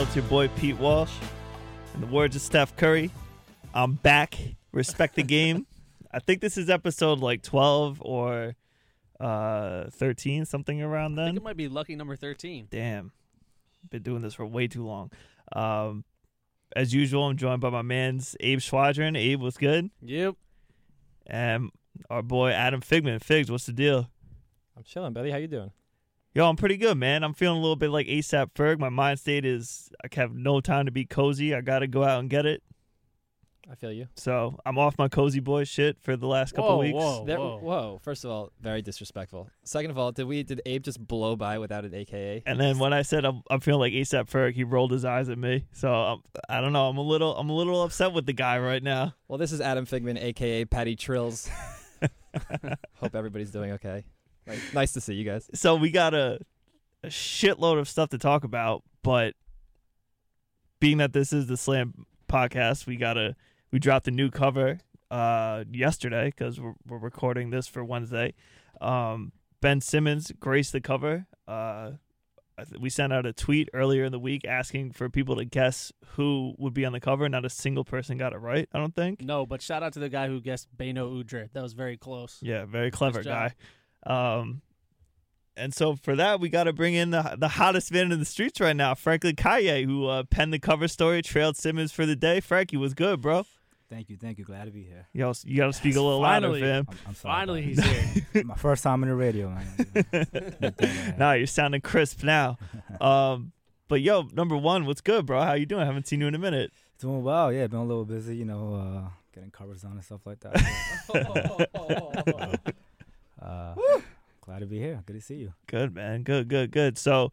It's your boy Pete Walsh. In the words of Steph Curry, I'm back. Respect the game. I think this is episode like 12 or 13, something around then. I think it might be lucky number 13. Damn. Been doing this for way too long. As usual, I'm joined by my mans Abe Schwadron. Abe, what's good? Yep. And our boy Adam Figman. Figs, what's the deal? I'm chilling, Betty. How you doing? Yo, I'm pretty good, man. I'm feeling a little bit like ASAP Ferg. My mind state is I have no time to be cozy. I got to go out and get it. I feel you. So I'm off my cozy boy shit for the last couple weeks. Whoa. First of all, very disrespectful. Second of all, did Abe just blow by without an AKA? And then when I said I'm feeling like ASAP Ferg, he rolled his eyes at me. So I don't know. I'm a little upset with the guy right now. Well, this is Adam Figman, AKA Patty Trills. Hope everybody's doing okay. Nice to see you guys. So we got a shitload of stuff to talk about, but being that this is the Slam podcast, we dropped a new cover yesterday because we're recording this for Wednesday. Ben Simmons graced the cover. We sent out a tweet earlier in the week asking for people to guess who would be on the cover. Not a single person got it right, I don't think. No, but shout out to the guy who guessed Beno Udrih. That was very close. Yeah, very clever Nice job. guy. And so for that, we got to bring in the hottest man in the streets right now, Franklin Kaye, who penned the cover story, trailed Simmons for the day. Frankie, was good, bro? Thank you. Glad to be here. Yo, you got to speak a little louder, Finally. fam. I'm sorry. Finally, he's here. My first time on the radio, man. Nah, you're sounding crisp now. But yo, number one, what's good, bro? How you doing? I haven't seen you in a minute. Doing well. Yeah, been a little busy, getting covers on and stuff like that. Glad to be here. Good to see you. Good, man. Good. So,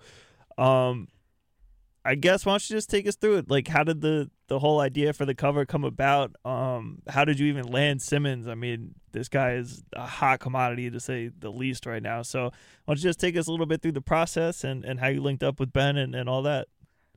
I guess why don't you just take us through it? Like, how did the whole idea for the cover come about? How did you even land Simmons? I mean, this guy is a hot commodity to say the least right now. So why don't you just take us a little bit through the process and how you linked up with Ben and all that?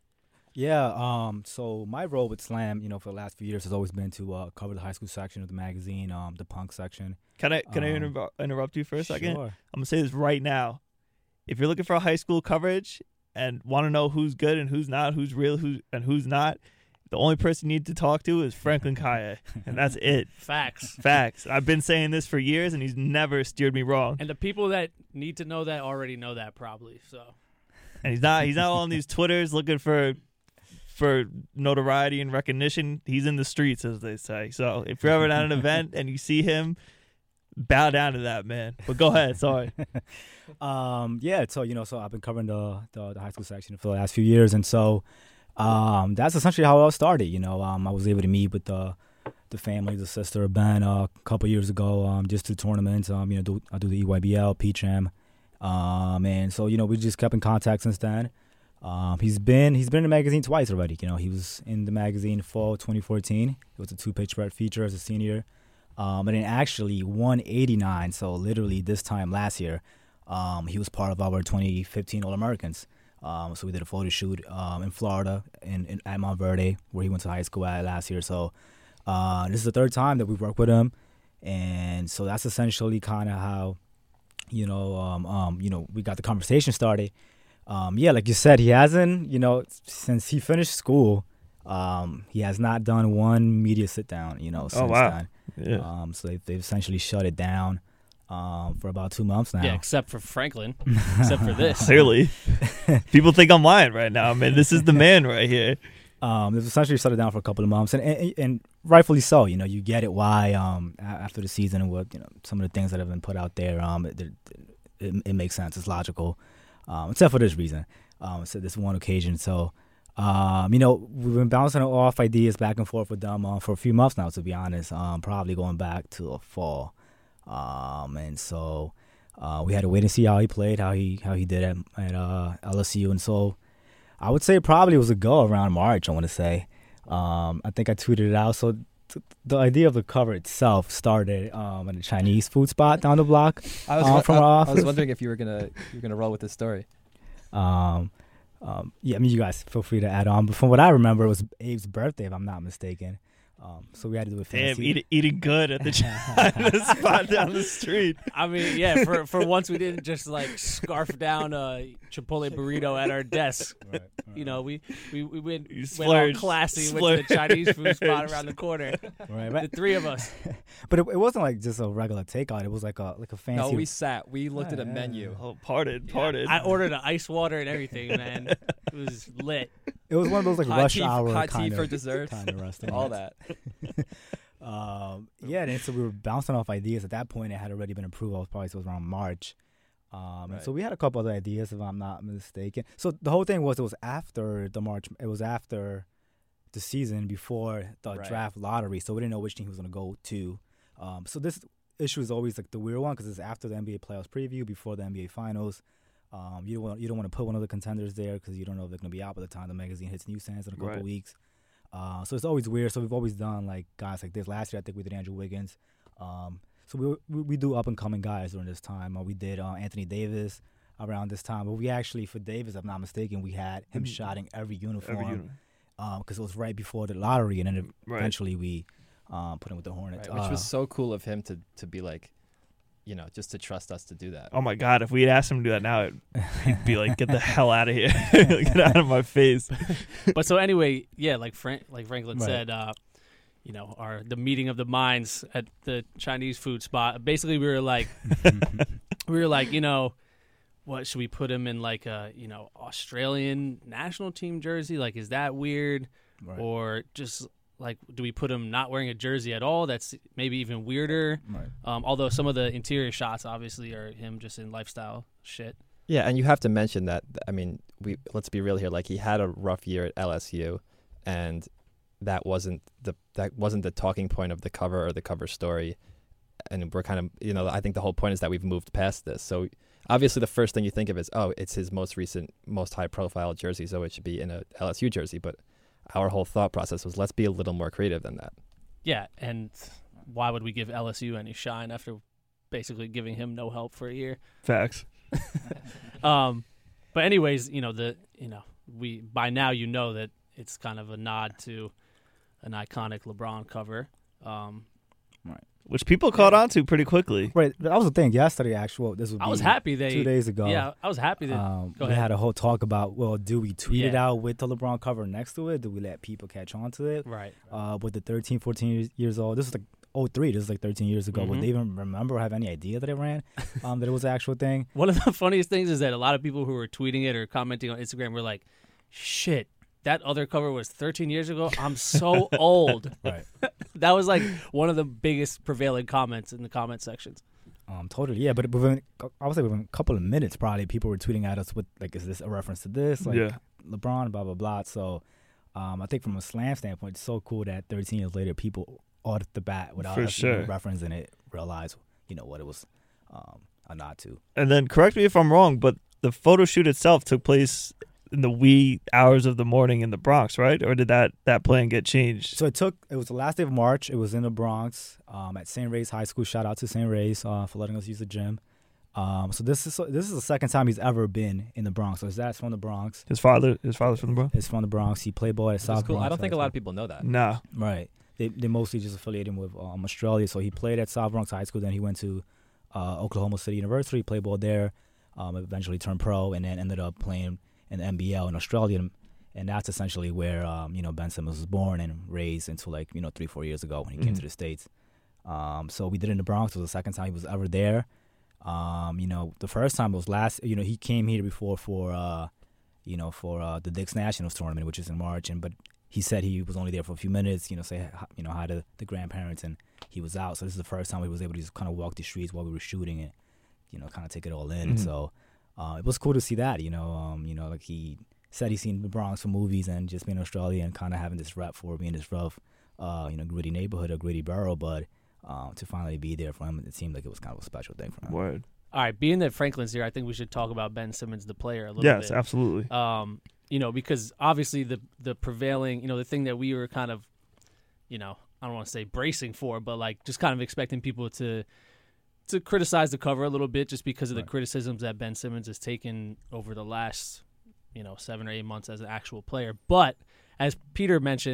Yeah. So my role with Slam, for the last few years has always been to cover the high school section of the magazine, the punk section. Can I interrupt you for a second? Sure. I'm gonna say this right now. If you're looking for high school coverage and want to know who's good and who's not, who's real, who's not, the only person you need to talk to is Franklin Kaye, and that's it. Facts. I've been saying this for years, and he's never steered me wrong. And the people that need to know that already know that probably. So. And he's not on these Twitters looking for notoriety and recognition. He's in the streets, as they say. So if you're ever at an event and you see him, bow down to that, man. But go ahead. Sorry. Yeah. So I've been covering the high school section for the last few years, and so that's essentially how it all started. I was able to meet with the family, the sister of Ben, a couple years ago, just to tournaments. I do the EYBL, PCHAM, and so we just kept in contact since then. He's been in the magazine twice already. He was in the magazine fall 2014. It was a 2-page spread feature as a senior. And then actually 189, so literally this time last year, he was part of our 2015 All-Americans. So we did a photo shoot in Florida at Montverde, where he went to high school at last year. So this is the third time that we've worked with him. And so that's essentially kind of how, we got the conversation started. Like you said, he hasn't, since he finished school, he has not done one media sit down, since then. Yeah. So they've essentially shut it down for about 2 months now. Yeah, except for Franklin. Except for this. Clearly. People think I'm lying right now. I mean, this is the man right here. They've essentially shut it down for a couple of months, and rightfully so. You get it why after the season and what some of the things that have been put out there, it makes sense. It's logical, except for this reason. So this one occasion. So we've been bouncing off ideas back and forth with them for a few months now, to be honest. Probably going back to the fall, and so we had to wait and see how he played, how he did at LSU, and so. I would say probably it was a go around March, I want to say. I think I tweeted it out. So the idea of the cover itself started at a Chinese food spot down the block from our office. I was wondering if you were gonna roll with this story. You guys feel free to add on. But from what I remember, it was Abe's birthday, if I'm not mistaken. So we had to do a Damn, fancy. eating good at the China spot down the street. I mean, yeah. For once, we didn't just like scarf down a Chipotle burrito at our desk. Right. You know, we went all splurged. classy with the Chinese food spot around the corner. Right, The three of us. but it wasn't like just a regular takeout. It was like a fancy. No, we sat. We looked at a Yeah. menu. Oh, parted. I ordered an ice water and everything, man. It was lit. It was one of those like Hot rush tea, hour hot tea kind for of dessert. kind of restaurant. All that. Yeah, and so we were bouncing off ideas. At that point, it had already been approved. I was probably so it was around March. And Right. so we had a couple other ideas, if I'm not mistaken. So the whole thing was it was after the March. It was after the season, before the Right. draft lottery. So we didn't know which team he was going to go to. So this issue is always like the weird one because it's after the NBA playoffs preview, before the NBA finals. You don't want to put one of the contenders there because you don't know if they're going to be out by the time the magazine hits newsstands in a couple Right. weeks. So it's always weird. So we've always done like guys like this. Last year, I think we did Andrew Wiggins. So we do up and coming guys during this time. We did Anthony Davis around this time. But we actually, for Davis, if I'm not mistaken, we had him shotting every uniform because it was right before the lottery, and then eventually we put him with the Hornets. Right, which was so cool of him to be like, you know, just to trust us to do that. Oh my God! If we had asked him to do that now, he'd be like, "Get the hell out of here! Get out of my face!" But so anyway, yeah, like Franklin Right. said, you know, the meeting of the minds at the Chinese food spot. Basically, we were like, you know, what should we put him in, like a, you know, Australian national team jersey? Like, is that weird? Right. Or just like, do we put him not wearing a jersey at all? That's maybe even weirder. Right. Although some of the interior shots obviously are him just in lifestyle shit. Yeah, and you have to mention that. I mean, let's be real here. Like, he had a rough year at LSU, and that wasn't the talking point of the cover or the cover story. And we're kind of, you know, I think the whole point is that we've moved past this. So obviously, the first thing you think of is, oh, it's his most recent, most high-profile jersey, so it should be in a LSU jersey. But our whole thought process was, let's be a little more creative than that. Yeah, and why would we give LSU any shine after basically giving him no help for a year? Facts. But anyways, you know, we by now you know that it's kind of a nod to an iconic LeBron cover. Which people caught on to pretty quickly. Right. That was the thing. Yesterday, actually, this would be I was happy 2 days ago. Yeah, I was happy that. we ahead. had a whole talk about, well, do we tweet it Yeah. out with the LeBron cover next to it? Do we let people catch on to it? Right. With the 13, 14 years old, this is like 03, this is like 13 years ago. Would Mhm. they even remember or have any idea that it ran, that it was an actual thing? One of the funniest things is that a lot of people who were tweeting it or commenting on Instagram were like, "Shit, that other cover was 13 years ago. I'm so old." Right. That was like one of the biggest prevailing comments in the comment sections. Totally, yeah. But within, I would say within a couple of minutes, probably people were tweeting at us with like, "Is this a reference to this?" Like Yeah. LeBron, blah blah blah. So, I think from a slam standpoint, it's so cool that 13 years later, people off the bat without For us even sure. referencing it realize, you know, what it was a nod to. And then correct me if I'm wrong, but the photo shoot itself took place in the wee hours of the morning in the Bronx, right? Or did that plan get changed? So it was the last day of March. It was in the Bronx at St. Ray's High School. Shout out to St. Ray's for letting us use the gym. So this is the second time he's ever been in the Bronx. So his dad's from the Bronx. His father's from the Bronx? He's from the Bronx. He played ball at Which is South cool. Bronx. I don't think a lot High of people know that. Nah. School. Right. They mostly just affiliate him with Australia. So he played at South Bronx High School. Then he went to Oklahoma City University, played ball there, eventually turned pro, and then ended up playing in the NBL in Australia. And that's essentially where Ben Simmons was born and raised until 3-4 years ago when he came to the States. So we did it in the Bronx. It was the second time he was ever there. The first time was he came here before for the Dick's Nationals tournament, which is in March, but he said he was only there for a few minutes, say hi to the grandparents, and he was out. So this is the first time he was able to just kind of walk the streets while we were shooting and, kind of take it all in. Mhm. So it was cool to see that, like he said he's seen the Bronx for movies and just being in Australia and kind of having this rep for being this rough, gritty neighborhood or gritty borough, but to finally be there for him, it seemed like it was kind of a special thing for him. Word. All right, being that Franklin's here, I think we should talk about Ben Simmons, the player, a little bit. Yes, absolutely. Because obviously the prevailing, the thing that we were kind of, I don't want to say bracing for, but like just kind of expecting people to criticize the cover a little bit just because of the Right. criticisms that Ben Simmons has taken over the last, 7 or 8 months as an actual player. But as Peter mentioned,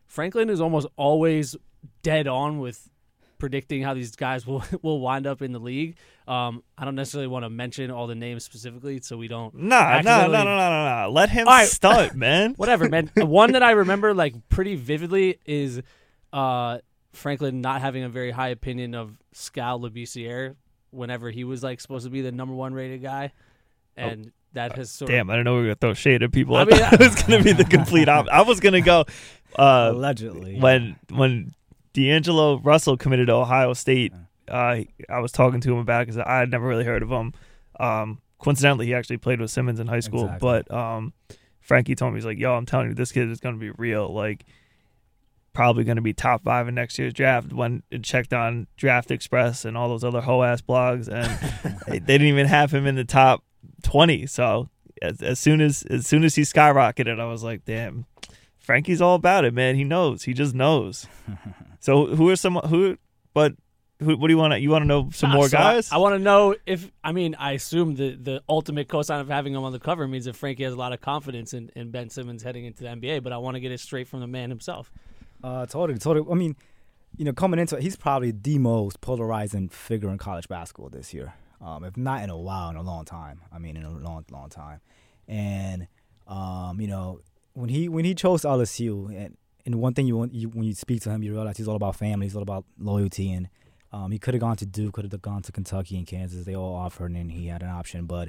Franklin is almost always dead on with predicting how these guys will wind up in the league. I don't necessarily want to mention all the names specifically, so we don't. No. Let him stunt, man. Whatever, man. One that I remember like pretty vividly is Franklin not having a very high opinion of Scal Labissiere whenever he was like supposed to be the number 1 rated guy, and that has sort Damn, I don't know we were gonna throw shade at people. I I mean, thought it was gonna be the complete opposite. I was gonna go Allegedly. when D'Angelo Russell committed to Ohio State. I was talking to him about it because I had never really heard of him. Coincidentally, he actually played with Simmons in high school. Exactly. But Frankie told me, he's like, "Yo, I'm telling you, this kid is going to be real. Like, probably going to be top 5 in next year's draft." When it checked on Draft Express and all those other hoe ass blogs, and they didn't even have him in the top 20. So as soon as he skyrocketed, I was like, "Damn, Frankie's all about it, man. He knows. He just knows." So what do you want to? You want to know some more guys? I want to know if, I assume the ultimate cosign of having him on the cover means that Frankie has a lot of confidence in Ben Simmons heading into the NBA, but I want to get it straight from the man himself. Totally. I mean, coming into it, he's probably the most polarizing figure in college basketball this year. If not in a while, in a long time. In a long, long time. And, when he chose LSU, and one thing when you speak to him, you realize he's all about family, he's all about loyalty, and he could have gone to Duke, could have gone to Kentucky and Kansas. They all offered, and he had an option. But,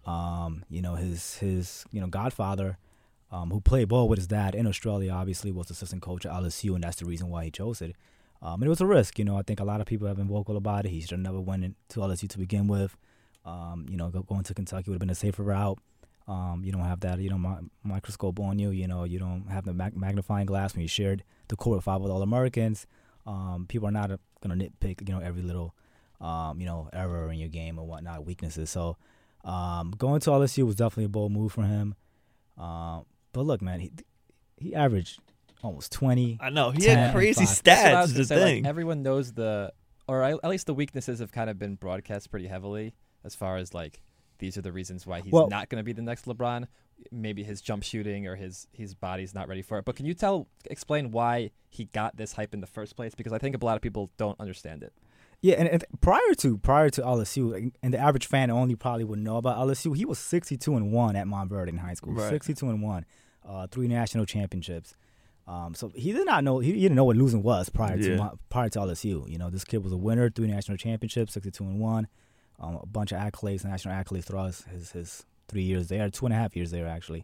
his godfather, who played ball with his dad in Australia, obviously was assistant coach at LSU, and that's the reason why he chose it. And it was a risk. I think a lot of people have been vocal about it. He should have never went to LSU to begin with. Going to Kentucky would have been a safer route. You don't have that, microscope on you. You don't have the magnifying glass when you shared the court with 5 All-Americans. People are not going to nitpick, every little, error in your game or whatnot, weaknesses. So going to LSU was definitely a bold move for him. But look, man, he averaged almost 20. I know. He had crazy stats. The thing. Everyone knows or at least the weaknesses have kind of been broadcast pretty heavily as far as like, these are the reasons why he's not going to be the next LeBron. Maybe his jump shooting or his body's not ready for it. But can you explain why he got this hype in the first place? Because I think a lot of people don't understand it. Yeah, and prior to LSU, and the average fan only probably would know about LSU, he was 62-1 at Montverde in high school. Right. 62-1, 3 national championships. So he did not know. He didn't know what losing was prior to LSU. This kid was a winner, 3 national championships, 62-1. A bunch of accolades, national accolades throughout his 3 years there, 2.5 years there actually.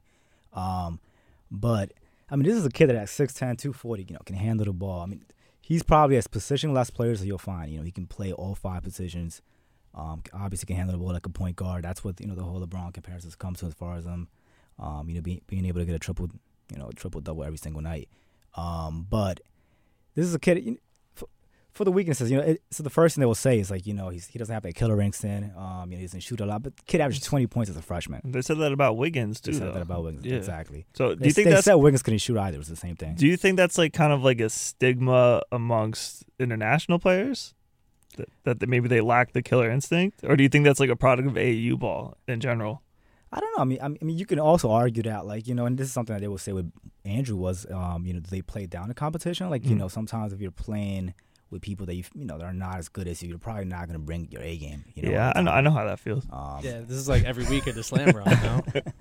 But this is a kid that at 6'10", 240, can handle the ball. He's probably as positionless players that you'll find. He can play all 5 positions. Obviously can handle the ball like a point guard. That's what the whole LeBron comparisons come to as far as being able to get a triple double every single night. But this is a kid. For the weaknesses, so the first thing they will say is like, he doesn't have that killer instinct. He doesn't shoot a lot, but the kid averaged 20 points as a freshman. They said that about Wiggins too. They said that about Wiggins, exactly. So do you think they said Wiggins couldn't shoot either? It was the same thing. Do you think that's like kind of like a stigma amongst international players that maybe they lack the killer instinct, or do you think that's like a product of AAU ball in general? I don't know. I mean, you can also argue that, like, and this is something that they will say with Andrew was, they play down the competition. Like, sometimes if you're playing with people that that are not as good as you, you're probably not going to bring your A game. Yeah, I know how that feels. This is like every week at the Slam Rock now.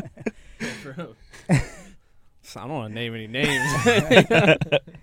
I don't want to name any names.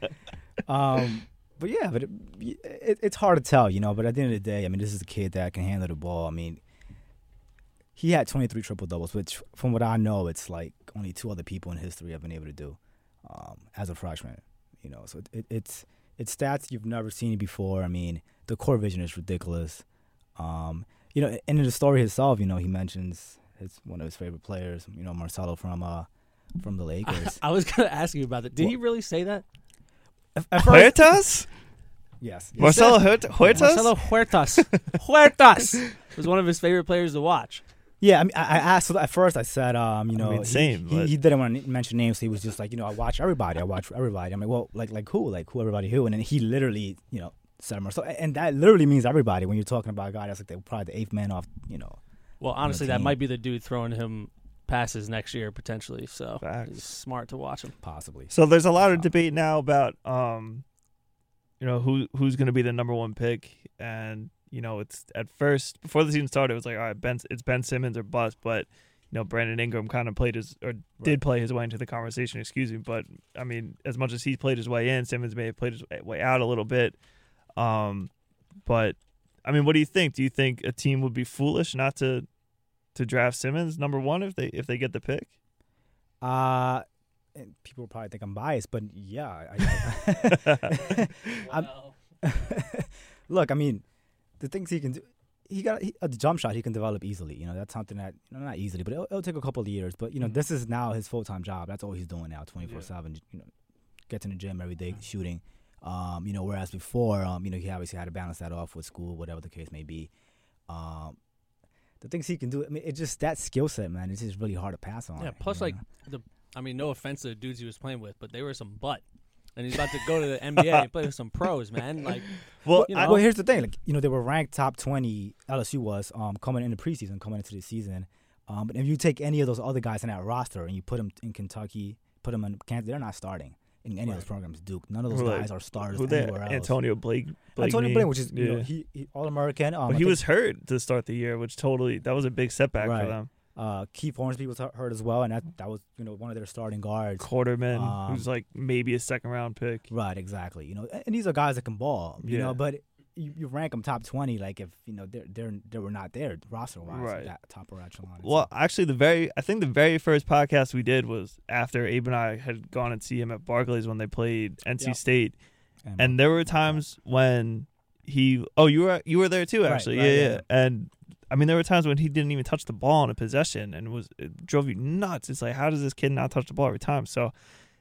But it's hard to tell, But at the end of the day, this is a kid that can handle the ball. He had 23 triple doubles, which, from what I know, it's like only 2 other people in history have been able to do as a freshman. So it's stats you've never seen before. The court vision is ridiculous. And in the story itself, he mentions one of his favorite players, Marcelo from the Lakers. I was going to ask you about that. Did he really say that? Huertas? Yes. Marcelo Huertas? Marcelo Huertas. Huertas was one of his favorite players to watch. Yeah, I asked. So at first, I said, same. He didn't want to mention names. So he was just like, I watch everybody. I'm like, well, like who? Like who? Everybody who? And then he literally, said Marcelo, and that literally means everybody. When you're talking about a guy that's like probably the 8th man off, Well, honestly, that might be the dude throwing him passes next year potentially. So Facts. it's smart to watch him. Possibly. So there's a lot of debate now about who's going to be the number one pick, and it's at first before the season started, it was like, all right, it's Ben Simmons or bust, but Brandon Ingram kind of did play his way into the conversation, excuse me, but I mean, as much as he's played his way in, Simmons may have played his way out a little bit. But I mean, what do you think? Do you think a team would be foolish not to draft Simmons number one if they get the pick? And people will probably think I'm biased, but yeah. Look, I mean, the things he can do, he got a jump shot he can develop easily. That's something that, not easily, but it'll take a couple of years. But, this is now his full-time job. That's all he's doing now, 24/7. Gets in the gym every day, shooting. Whereas before, he obviously had to balance that off with school, whatever the case may be. The things he can do, I mean, it's just that skill set, man. It's just really hard to pass on. Yeah, plus, no offense to the dudes he was playing with, but they were some butt. And he's about to go to the NBA and play with some pros, man. Well, here's the thing. They were ranked top 20, LSU was, coming into preseason, coming into the season. But if you take any of those other guys in that roster and you put them in Kentucky, put them in Kansas, they're not starting in any of those programs. Duke, none of those guys are starters anywhere else. Antonio Blake, which is he All-American. But he was hurt to start the year, which that was a big setback for them. Keith Hornsby was hurt as well, and that was one of their starting guards. Quarterman, who's like maybe a second-round pick. Right, exactly. And these are guys that can ball. But you rank them top 20, like if they were not there roster-wise, right. That top echelon. Well, actually, I think the very first podcast we did was after Abe and I had gone and see him at Barclays when they played NC State, and there were times when you were there too, actually, yeah. And I mean, there were times when he didn't even touch the ball in a possession, and it drove you nuts. It's like, how does this kid not touch the ball every time? So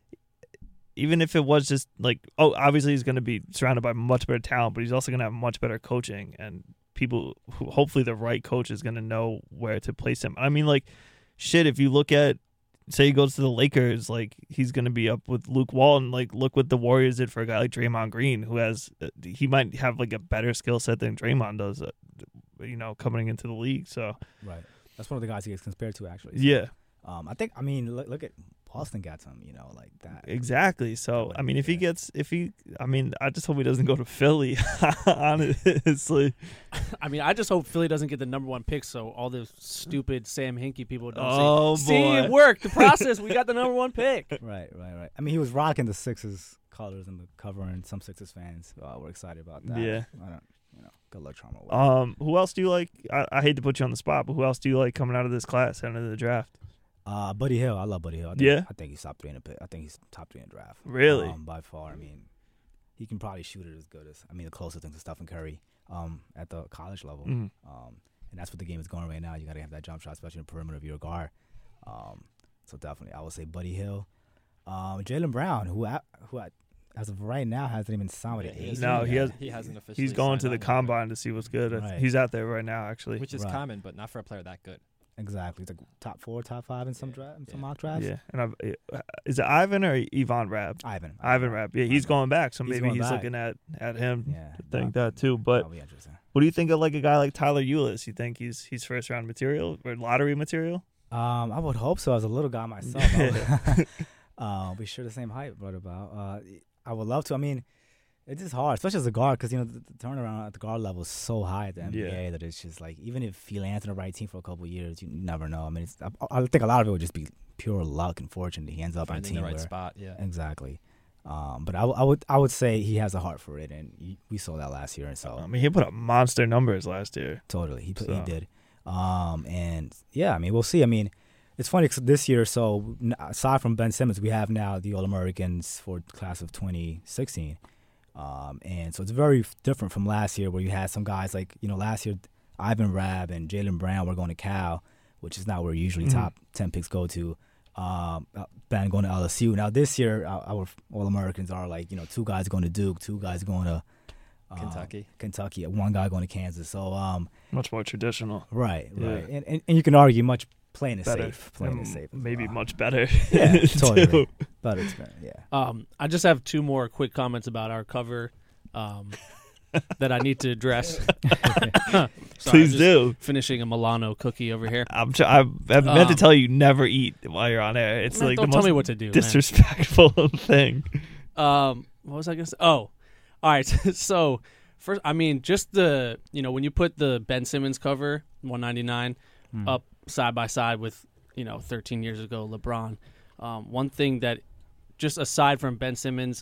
even if it was just like, obviously he's going to be surrounded by much better talent, but he's also going to have much better coaching, and people who, hopefully the right coach is going to know where to place him. I mean, like, shit, if you look at, say he goes to the Lakers, like, he's going to be up with Luke Walton. Like, look what the Warriors did for a guy like Draymond Green, who he might have like a better skill set than Draymond does, coming into the league. So right, that's one of the guys he gets compared to, actually. So, yeah. I mean, look at Boston got some, like that. Exactly. So, I mean, I just hope he doesn't go to Philly, honestly. I mean, I just hope Philly doesn't get the number one pick, so all those stupid Sam Hinkie people don't say, see, it worked. The process, we got the number one pick. Right. I mean, he was rocking the Sixers colors in the cover, and some Sixers fans were excited about that. Yeah. I don't, good luck, trauma. Who else do you like? I hate to put you on the spot, but who else do you like coming out of this class, out of the draft? Buddy Hill. I love Buddy Hill. I think he's top 3 in the pick. I think he's top 3 in the draft. Really? By far. I mean, he can probably shoot it as good as, the closest thing to Stephen Curry at the college level. Mm-hmm. And that's what the game is going right now. You got to have that jump shot, especially in the perimeter of your guard. So definitely, I would say Buddy Hill. Jaylen Brown, who as of right now hasn't even signed with the A's. No, he hasn't officially. He's going to the yet. combine to see what's good. Right. He's out there right now, actually. Which is common, but not for a player that good. Exactly. It's like top 4, top 5 in some mock drafts. Yeah, and is it Ivan or Yvonne Rabb? Ivan Rabb. Yeah, he's going back, so maybe he's looking at him to think that too. But what do you think of like a guy like Tyler Ulis? You think he's first round material or lottery material? I would hope so. As a little guy myself, we share the same height, but about I would love to. I mean, it's just hard, especially as a guard, because the turnaround at the guard level is so high at the NBA that it's just like, even if he lands on the right team for a couple of years, you never know. I mean, I think a lot of it would just be pure luck and fortune that he ends up on a team the right spot. Yeah, exactly. But I would say he has a heart for it, and we saw that last year. And so I mean, he put up monster numbers last year. Totally, he did. And yeah, I mean, we'll see. I mean, it's funny because this year, so aside from Ben Simmons, we have now the All-Americans for the class of 2016. And so it's very different from last year, where you had some guys like, last year, Ivan Rabb and Jaylen Brown were going to Cal, which is not where usually top 10 picks go to. Ben going to LSU. Now this year, our All-Americans are like, 2 guys going to Duke, 2 guys going to Kentucky, 1 guy going to Kansas. So much more traditional. Right. And you can argue much playing it safe. Maybe much better. Yeah, totally. Better experience, yeah. I just have 2 more quick comments about our cover. that I need to address. Sorry, Please just do. Finishing a Milano cookie over here. I've meant to tell you never eat while you're on air. It's Man, like don't the tell most me what to do. Man. disrespectful thing. What was I gonna say? Oh, all right. So first, I mean, just the when you put the Ben Simmons cover 199 up side by side with 13 years ago LeBron. One thing that just aside from Ben Simmons,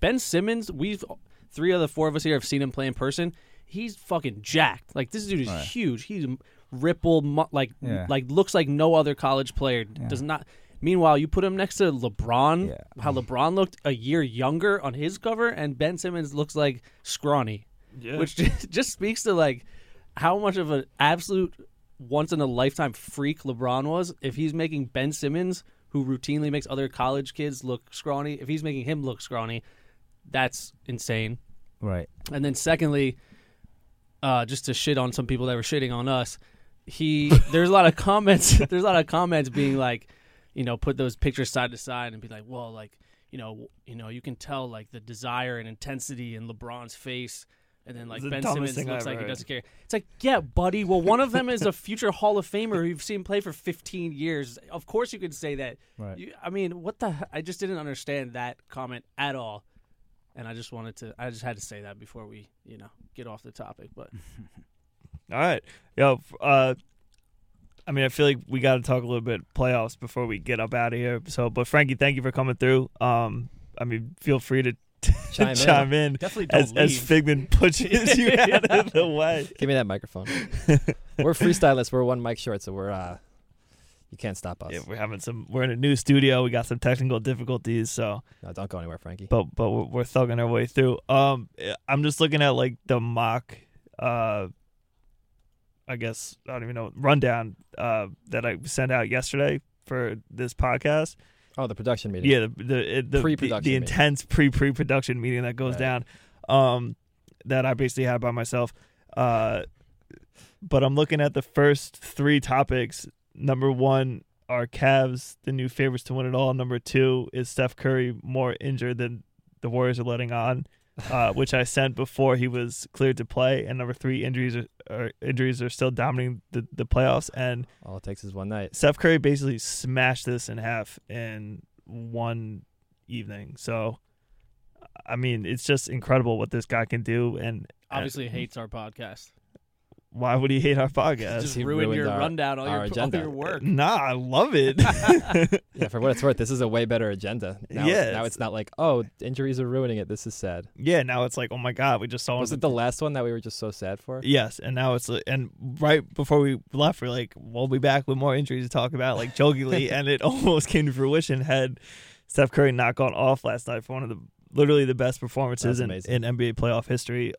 we've 3 of the 4 of us here have seen him play in person. He's fucking jacked. Like this dude is huge. He's rippled, looks like no other college player. Yeah. Does not. Meanwhile, you put him next to LeBron. How LeBron looked a year younger on his cover, and Ben Simmons looks like scrawny, which just speaks to like how much of an absolute once in a lifetime freak LeBron was. If he's making Ben Simmons, who routinely makes other college kids look scrawny, if he's making him look scrawny, that's insane. Right. And then secondly, just to shit on some people that were shitting on us, there's a lot of comments. There's a lot of comments being like, put those pictures side to side and be like, well, like, you can tell like the desire and intensity in LeBron's face. And then, like, The Ben dumbest Simmons thing looks I've like he heard. doesn't care. It's like, yeah, buddy. Well, one of them is a future Hall of Famer who you've seen play for 15 years. Of course you could say that. Right. What the I just didn't understand that comment at all. And I just had to say that before we, get off the topic. But All right. Yo, I mean, I feel like we got to talk a little bit playoffs before we get up out of here. So, but Frankie, thank you for coming through. I mean, feel free to chime in definitely don't as leave. Figment pushes you out of the way. Give me that microphone. We're freestylists. We're one mic short, so we're you can't stop us. Yeah, we're in a new studio. We got some technical difficulties, so No, don't go anywhere, Frankie. but we're thugging our way through. I'm just looking at like the mock I guess I don't even know rundown that I sent out yesterday for this podcast. Oh, the production meeting. Yeah, the Pre-production the meeting. intense pre-production meeting that goes Right. down, that I basically had by myself. But I'm looking at the first 3 topics. Number 1 are Cavs, the new favorites to win it all. Number 2 is Steph Curry more injured than the Warriors are letting on, which I sent before he was cleared to play. And number 3, injuries are still dominating the playoffs. And All it takes is one night. Steph Curry basically smashed this in half in one evening. So, I mean, it's just incredible what this guy can do. And obviously hates our podcast. why would he hate our podcast? Just he ruined your ruined rundown, all our agenda. your work. Nah, I love it. Yeah, for what it's worth, this is a way better agenda. Now, Yeah, now it's not like, oh, injuries are ruining it. This is sad. Yeah, now it's like, oh my God, we just saw Was him. it the last one that we were just so sad for? Yes, and now it's and right before we left, we're like, we'll be back with more injuries to talk about, like jokingly, and it almost came to fruition. Had Steph Curry not gone off last night for one of the literally the best performances in That's amazing. NBA playoff history.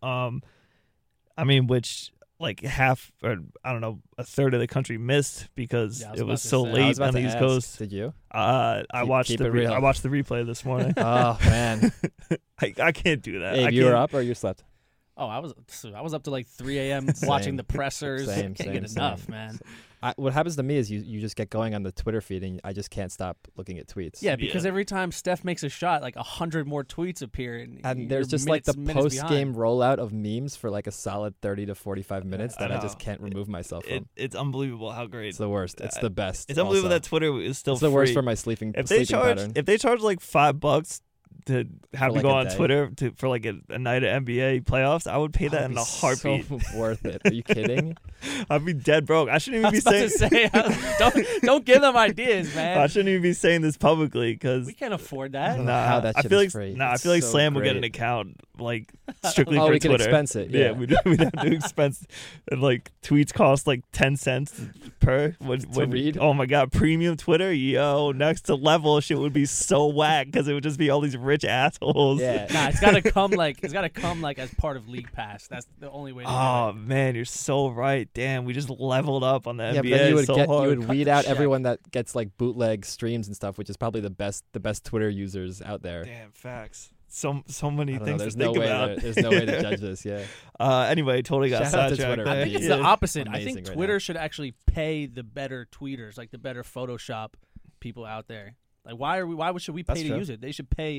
I mean, which like half or I don't know, a third of the country missed because Yeah, I was it about was to so say. I late was about on the to East ask, Coast. Did you? I watched keep the it real. I watched the replay this morning. Oh man, I can't do that. Abe, I you were can't- up or you slept? Oh, I was up to like 3 a.m. watching the pressers. Same, Can't get same. enough, man. What happens to me is you just get going on the Twitter feed and I just can't stop looking at tweets. Yeah, because every time Steph makes a shot, like 100 more tweets appear, and And there's you're just like the minutes post game behind. rollout of memes for like a solid 30 to 45 minutes I that I know. just can't remove myself from. It's unbelielible how great. It's the worst. It's the best. It's unbelievable also. that Twitter is still It's the free. worst for my sleeping pattern. If they charge like $5 to have For to go like a on day. Twitter for like a night of NBA playoffs, I would pay that That'd in be a heartbeat. So worth it. Are you kidding? I'd be dead broke. I shouldn't I even was be about saying. to say, don't give them ideas, man. I shouldn't even be saying this publicly because We can't afford that. don't know how that I shit feel is like free. I It's feel like so Slam will get an great. account like strictly Oh, for we can Twitter. expense it. Yeah, Yeah, we'd have to expense and like tweets cost like 10 cents per. When read? Oh my God, premium Twitter, yo, next to level shit would be so whack because it would just be all these rich assholes. Yeah. Nah, it's gotta come like as part of League Pass. That's the only way to Oh do it. man, you're so right. Damn, we just leveled up on the Yeah, NBA but then you would so get hard. you would weed out check. everyone that gets like bootleg streams and stuff, which is probably the best Twitter users out there. Damn, facts. So many I don't know, things there's to no think way about. there's no way to judge this. Yeah. Anyway, totally got Shout out to sidetracked Twitter. there. I think it's Yeah. the opposite. I Amazing think right Twitter now. should actually pay the better tweeters, like the better Photoshop people out there. Like why should we pay That's to true. use it? They should pay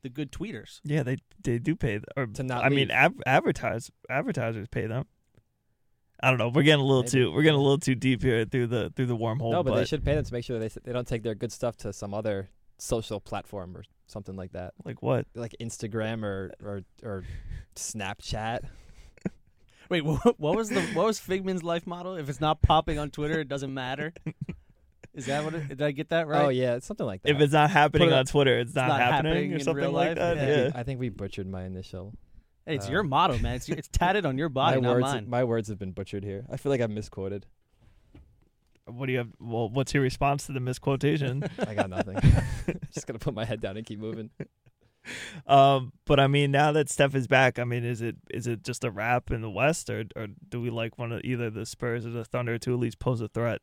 the good tweeters. Yeah, they do pay, or To not I mean, leave. advertisers pay them. I don't know. We're getting a little too deep here through the wormhole. No, but they should pay them to make sure they don't take their good stuff to some other social platform or something like that, like what? like Instagram or Snapchat. Wait, what was Figman's life motto? If it's not popping on Twitter, it doesn't matter. Is that what? Did I get that right? Oh yeah, it's something like that. If it's not happening Put it on up. Twitter, it's not happening or in something real like life? that. Yeah. Yeah. I think we butchered my initial. Hey, it's your motto, man. It's tatted on your body, my not words, mine. my words have been butchered here. I feel like I'm misquoted. What do you have? Well, what's your response to the misquotation? I got nothing. Just gonna put my head down and keep moving. But I mean, now that Steph is back, I mean, is it just a wrap in the West, or do we like one of either the Spurs or the Thunder to at least pose a threat?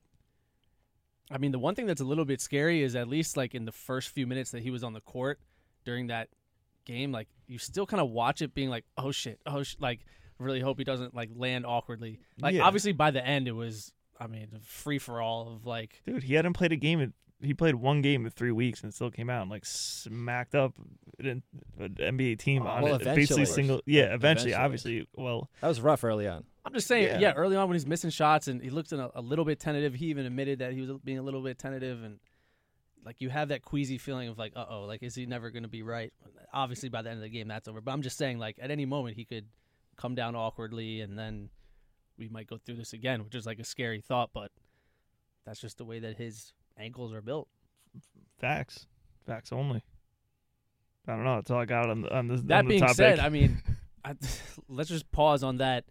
I mean, the one thing that's a little bit scary is at least like in the first few minutes that he was on the court during that game, like you still kind of watch it being like, oh shit, like really hope he doesn't like land awkwardly. Like Yeah. obviously by the end it was, I mean, free for all of like. Dude, he hadn't played a game. He played one game in 3 weeks and still came out and like smacked up an NBA team on well, it. Basically, eventually. eventually, Eventually. obviously. Well, That was rough early on. I'm just saying, Yeah. yeah, early on when he's missing shots and he looked a little bit tentative, he even admitted that he was being a little bit tentative, and like you have that queasy feeling of like, uh-oh, like is he never going to be right? Obviously by the end of the game that's over, but I'm just saying like at any moment he could come down awkwardly and then we might go through this again, which is like a scary thought, but that's just the way that his ankles are built. facts only. I don't know. That's all I got on this. That on the being topic. said, I mean, let's just pause on that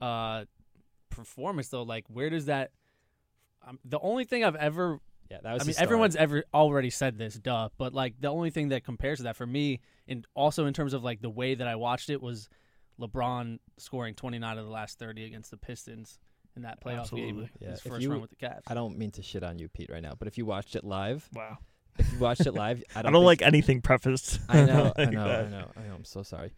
performance though. Like, where does that? The only thing I've ever, Yeah, that was. I mean, the start. everyone's ever already said this, duh. But like, the only thing that compares to that for me, and also in terms of like the way that I watched it, was LeBron scoring 29 of the last 30 against the Pistons in that playoff Absolutely. game, Yeah, his if first you- run with the Cavs. I don't mean to shit on you, Pete, right now, but if you watched it live, Wow. I don't. I don't think- like anything prefaced. I know. like I know. that. I know. I'm so sorry.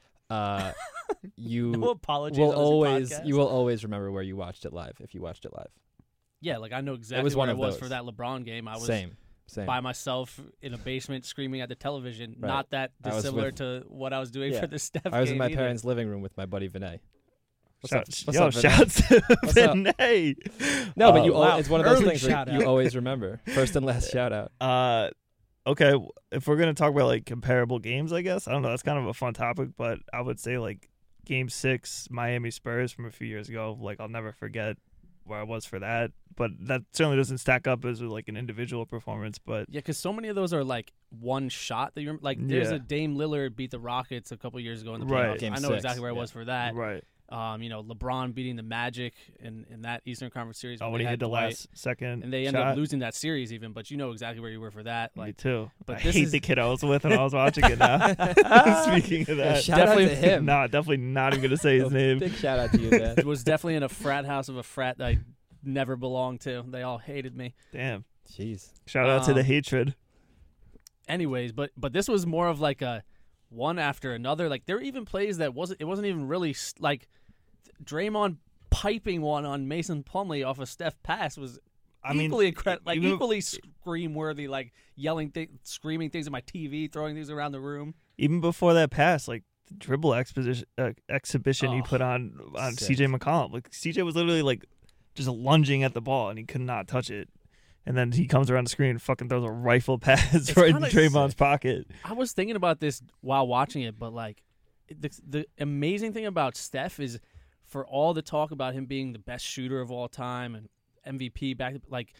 You No apologies. will on this always. podcast. You will always remember where you watched it live. If you watched it live. Yeah, like I know exactly was where one I of was those. for that LeBron game. I was Same. by myself in a basement screaming at the television. Right. Not that I was dissimilar with- to what I was doing Yeah. for the Steph I was game in my either. parents' living room with my buddy Vinay. What's Yo, up, Vinay? shouts to What's up? Vinay. No, but you. wow. It's one of those Early things where shout you out. always remember. First and last shout out. Okay, if we're gonna talk about like comparable games, I guess I don't know. That's kind of a fun topic, but I would say like Game 6, Miami Spurs from a few years ago. Like I'll never forget where I was for that. But that certainly doesn't stack up as like an individual performance. But Yeah, because so many of those are like one shot that you're like. There's Yeah. a Dame Lillard beat the Rockets a couple years ago in the Right. playoffs. Game I know 6, exactly where I yeah. was for that. right, LeBron beating the Magic in that Eastern Conference series. when they he had hit the Dwight, last second, and they ended shot. up losing that series even. But you know exactly where you were for that. Me Like too. but I this hate is- the kid I was with when I was watching it. Now, speaking of that, Shout out to him. No, definitely not even gonna say his name. Big shout out to you, man. it was definitely in a frat house of a frat that I never belonged to. They all hated me. Damn. Jeez. Shout out to the Um, hatred. Anyways, but this was more of like a one after another. Like there were even plays that wasn't even really like Draymond piping one on Mason Plumlee off a Steph pass was equally equally scream worthy. Like yelling, screaming things at my TV, throwing things around the room. Even before that pass, like the dribble exhibition he Oh, put on sick. CJ McCollum. Like CJ was literally like just lunging at the ball and he could not touch it. And then he comes around the screen and fucking throws a rifle pass It's right in kinda Draymond's sick. pocket. I was thinking about this while watching it, but like the amazing thing about Steph is for all the talk about him being the best shooter of all time and MVP back, like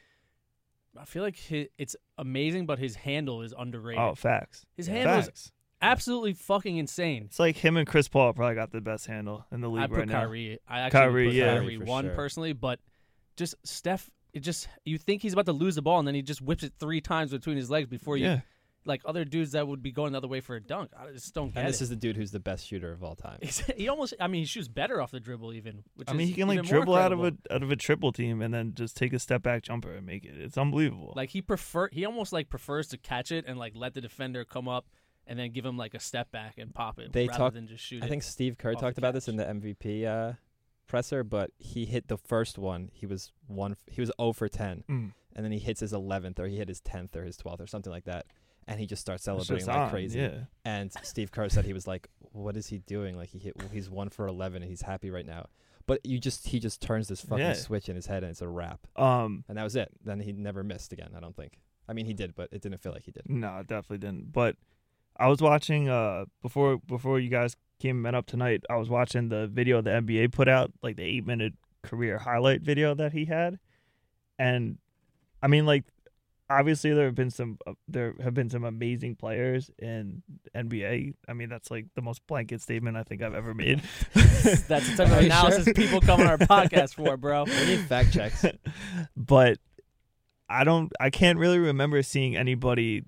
I feel like it's amazing, but his handle is underrated. Oh, facts. His handle is Facts. absolutely fucking insane. It's like him and Chris Paul probably got the best handle in the I league put right now. Kyrie. I actually Kyrie, put yeah. Kyrie For one sure. personally, but just Steph. It just you think he's about to lose the ball, and then he just whips it 3 times between his legs before you. Yeah. Like other dudes that would be going the other way for a dunk. I just don't get And it. this is the dude who's the best shooter of all time. He almost. I mean, he shoots better off the dribble even. Which I mean, is he can like even more dribble out of incredible. a triple team and then just take a step back jumper and make it. It's unbelievable. Like he almost like prefers to catch it and like let the defender come up and then give him like a step back and pop it They rather talk- than just shoot I it. think Steve Kerr off talked the about this catch. in the MVP presser, but he hit the first one. He was 0 for 10, Mm. and then he hits his 11th, or he hit his 10th or his 12th or something like that. and he just starts It's celebrating just like on, crazy. Yeah. And Steve Kerr said he was like, "What is he doing? Like he's 1 for 11 and he's happy right now." But he just turns this fucking Yeah. switch in his head and it's a wrap. Um, And that was it. Then he never missed again. I don't think. I mean, he did, but it didn't feel like he did. no, it definitely didn't. But I was watching before you guys came and met up tonight. I was watching the video the NBA put out, like the 8-minute career highlight video that he had, and I mean, like, obviously there have been some amazing players in NBA. I mean, that's like the most blanket statement I think I've ever made. That's the type of Are you analysis sure? people come on our podcast for, bro. We need fact checks. But I can't really remember seeing anybody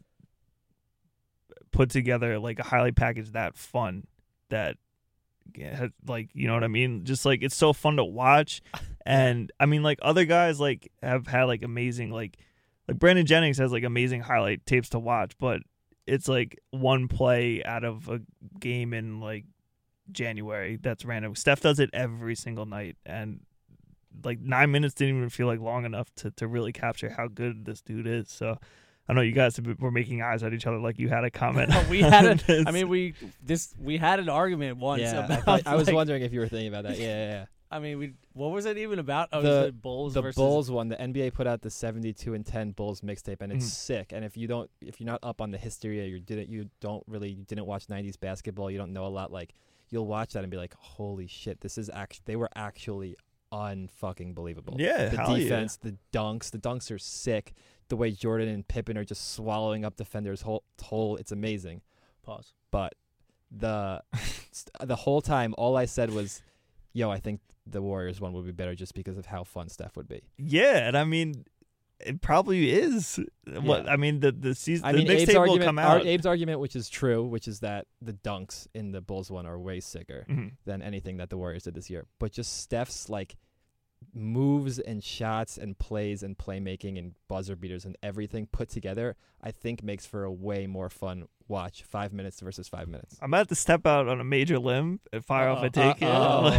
put together like a highlight package that fun that like, you know what I mean? Just like, it's so fun to watch. And I mean, like, other guys like have had like amazing like Brandon Jennings has like amazing highlight tapes to watch, but it's like one play out of a game in like January that's random. Steph does it every single night, and like 9 minutes didn't even feel like long enough to really capture how good this dude is. So I know you guys were making eyes at each other like you had a comment. we had on this. I mean, we had an argument once Yeah, about. I was like, wondering if you were thinking about that. Yeah. I mean, what was it even about? Oh, it The- was the Bulls The versus Bulls one, the NBA put out the 72-10 Bulls mixtape, and it's Mhm. sick. And if you're not up on the history, or you didn't watch 90s basketball, you don't know a lot. Like, you'll watch that and be like, holy shit, they were actually unfucking believable. Yeah, The hell yeah. defense, the dunks are sick. The way Jordan and Pippen are just swallowing up defenders whole, it's amazing. Pause. But the whole time, all I said was, yo, I think the Warriors one would be better just because of how fun Steph would be. Yeah, and I mean, it probably is. What Yeah. I mean, the season, I the mean, Abe's mixtape will argument, come out. Abe's argument, which is true, which is that the dunks in the Bulls one are way sicker Mhm. than anything that the Warriors did this year. But just Steph's like moves and shots and plays and playmaking and buzzer beaters and everything put together, I think makes for a way more fun watch. 5 minutes versus 5 minutes. I'm about to step out on a major limb and fire off a take here.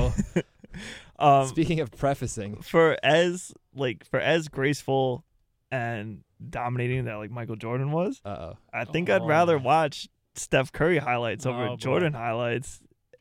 Uh-oh. Speaking of prefacing, for as graceful and dominating that like Michael Jordan was, I think I'd Oh, rather my. watch Steph Curry highlights over Oh, boy. Jordan highlights.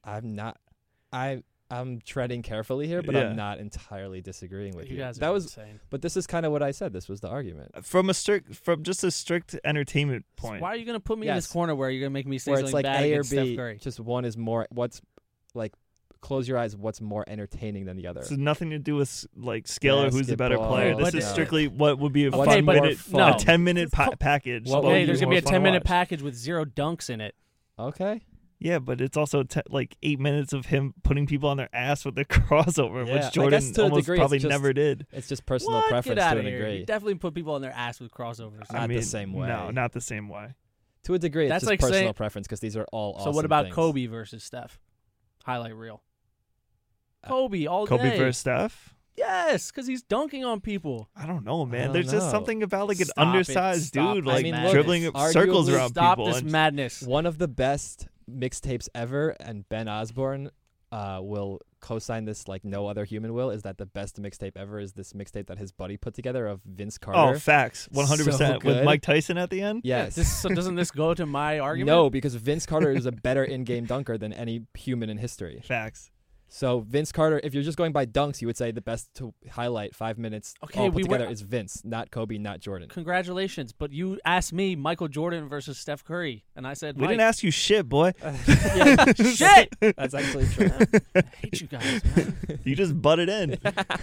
I'm treading carefully here, but Yeah. I'm not entirely disagreeing with you. You guys That are was, insane. but this is kind of what I said. This was the argument. From just a strict entertainment point. Why are you gonna put me in this Yes. corner where you're gonna make me say Where something it's like bad A or against Steph B, Curry? just one is more. What's like, close your eyes. What's more entertaining than the other? This has nothing to do with like skill or who's the better Basketball, player. This but- is strictly what would be a Okay, fun but- minute, no. a 10-minute package. What What would Okay, be there's gonna be a more fun to 10-minute watch. package with 0 dunks in it. Okay. Yeah, but it's also like 8 minutes of him putting people on their ass with the crossover, Yeah, I which Jordan guess to a almost degree, it's probably just- never did. It's just personal What? preference Get out to of a here. degree. You definitely put people on their ass with crossovers. Not the same way. No, not the same way. To a degree, it's That's just like personal saying- preference because these are all So awesome what about things. Kobe versus Steph? Highlight reel. Kobe all Kobe day. versus Steph? Yes, because he's dunking on people. I don't know, man. don't There's just know. something about like an Stop it. undersized Stop dude this like madness. dribbling circles Arguably- around Stop people. this and- madness. One of the best mixtapes ever, and Ben Osborne will co-sign this like no other human will, is that the best mixtape ever is this mixtape that his buddy put together of Vince Carter. Oh, facts. 100%. So With good. Mike Tyson at the end? Yes. So doesn't this go to my argument? No, because Vince Carter is a better in-game dunker than any human in history. Facts. So Vince Carter, if you're just going by dunks, you would say the best to highlight 5 minutes Okay, all put we together were- is Vince, not Kobe, not Jordan. Congratulations, but you asked me Michael Jordan versus Steph Curry, and I said We Mike. didn't ask you shit, boy. Yeah, Shit! that's actually true. I hate you guys, man. You just butted in.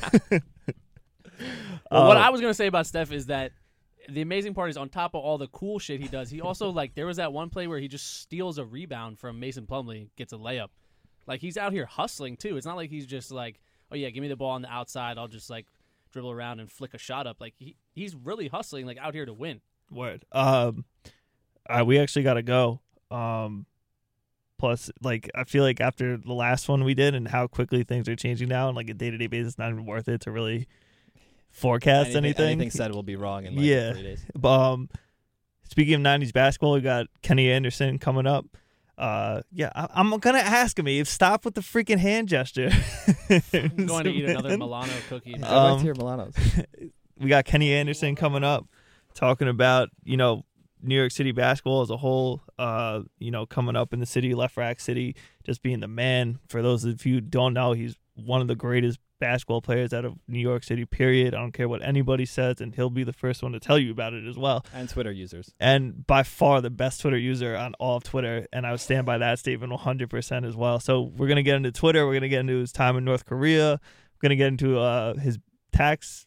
Well, what I was gonna say about Steph is that the amazing part is on top of all the cool shit he does, he also like there was that one play where he just steals a rebound from Mason Plumlee, gets a layup. Like he's out here hustling too. It's not like he's just like, oh yeah, give me the ball on the outside, I'll just like dribble around and flick a shot up. Like he's really hustling, like out here to win. Word. We actually got to go. Plus, like, I feel like after the last one we did and how quickly things are changing now on like a day-to-day basis, it's not even worth it to really forecast anything. Anything said will be wrong in like Yeah. 3 days. Speaking of 90s basketball, we got Kenny Anderson coming up. I'm going to ask him, Eve, stop with the freaking hand gesture. I'm going to eat another Milano cookie. Go man. back to your Milanos. We got Kenny Anderson coming up talking about, New York City basketball as a whole, coming up in the city, Left Rack City, just being the man. For those of you who don't know, he's one of the greatest basketball players out of New York City, period. I don't care what anybody says, and he'll be the first one to tell you about it as well. And Twitter users. And by far the best Twitter user on all of Twitter, and I would stand by that statement 100% as well. So we're going to get into Twitter. We're going to get into his time in North Korea. We're going to get into his tax.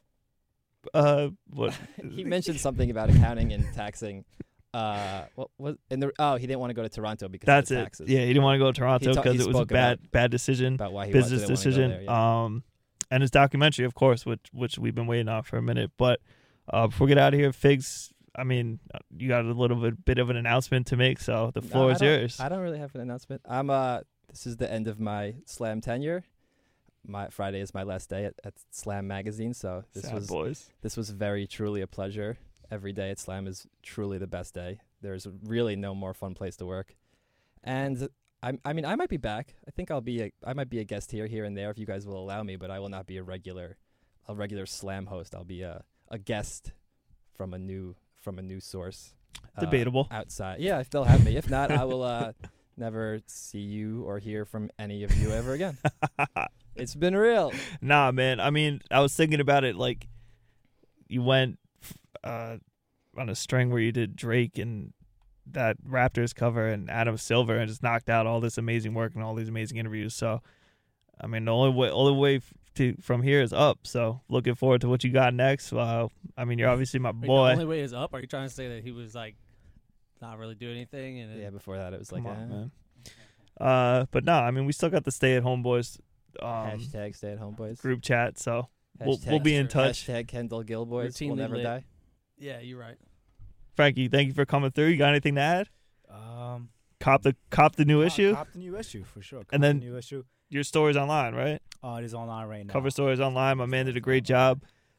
What He mentioned something about accounting and taxing. What was he didn't want to go to Toronto because That's of the it. taxes. Yeah, he didn't want to go to Toronto because it was a bad decision, About why he business didn't wanna go decision. there, yeah. And his documentary, of course, which we've been waiting on for a minute. But before we get out of here, Figs, I mean, you got a bit of an announcement to make, so the floor is yours. I don't really have an announcement. This is the end of my Slam tenure. My Friday is my last day at Slam magazine, so this was very truly a pleasure. Every day at Slam is truly the best day. There's really no more fun place to work. And I might be back. I think I might be a guest here and there if you guys will allow me, but I will not be a regular Slam host. I'll be a guest from a new source. Debatable. Outside. Yeah, if they'll have me. If not, I will never see you or hear from any of you ever again. It's been real. Nah, man. I mean, I was thinking about it, like, you went on a string where you did Drake and that Raptors cover and Adam Silver and just knocked out all this amazing work and all these amazing interviews. So, I mean, the only way from here is up. So, looking forward to what you got next. I mean, you're obviously my boy. The only way is up? Are you trying to say that he was, like, not really doing anything? And Yeah, before that it was like, come on, man. But no, I mean, we still got the stay-at-home boys hashtag stay at home boys. group chat, so we'll be in touch. Hashtag Kendall Gill boys will Routinely never lit. die. Yeah, you're right. Frankie, thank you for coming through. You got anything to add? Cop the new issue. Cop the new issue for sure. And then the new issue. Your story's online, right? It is online right now. Cover story's online. My man did a great job.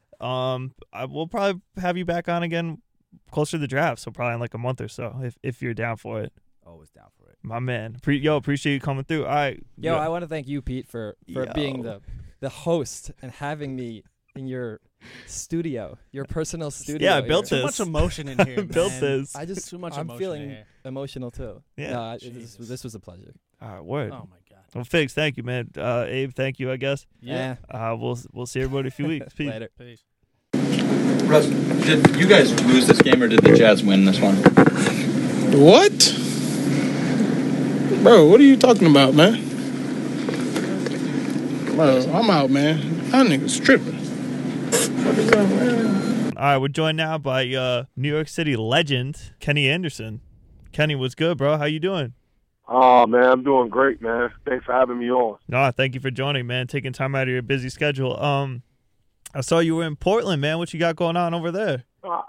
We'll probably have you back on again closer to the draft, so probably in like a month or so, if you're down for it. Always down for it. My man. Appreciate you coming through. All right. I want to thank you, Pete, for being the host and having me in your studio, your personal studio. Yeah, I built Too this. much emotion in here, Built man. this. Too much I'm emotion in feeling here. emotional too. Yeah. No, Jesus. this was a pleasure. All right, word. Oh, my God. Well, Figs, thank you, man. Abe, thank you, I guess. Yeah. We'll see everybody in a few weeks. Peace. Later. Peace. Russ, did you guys lose this game or did the Jazz win this one? What? Bro, what are you talking about, man? Bro, I'm out, man. That nigga's tripping. What is up, man? All right, we're joined now by New York City legend, Kenny Anderson. Kenny, what's good, bro? How you doing? Oh, man, I'm doing great, man. Thanks for having me on. No, thank you for joining, man. Taking time out of your busy schedule. I saw you were in Portland, man. What you got going on over there?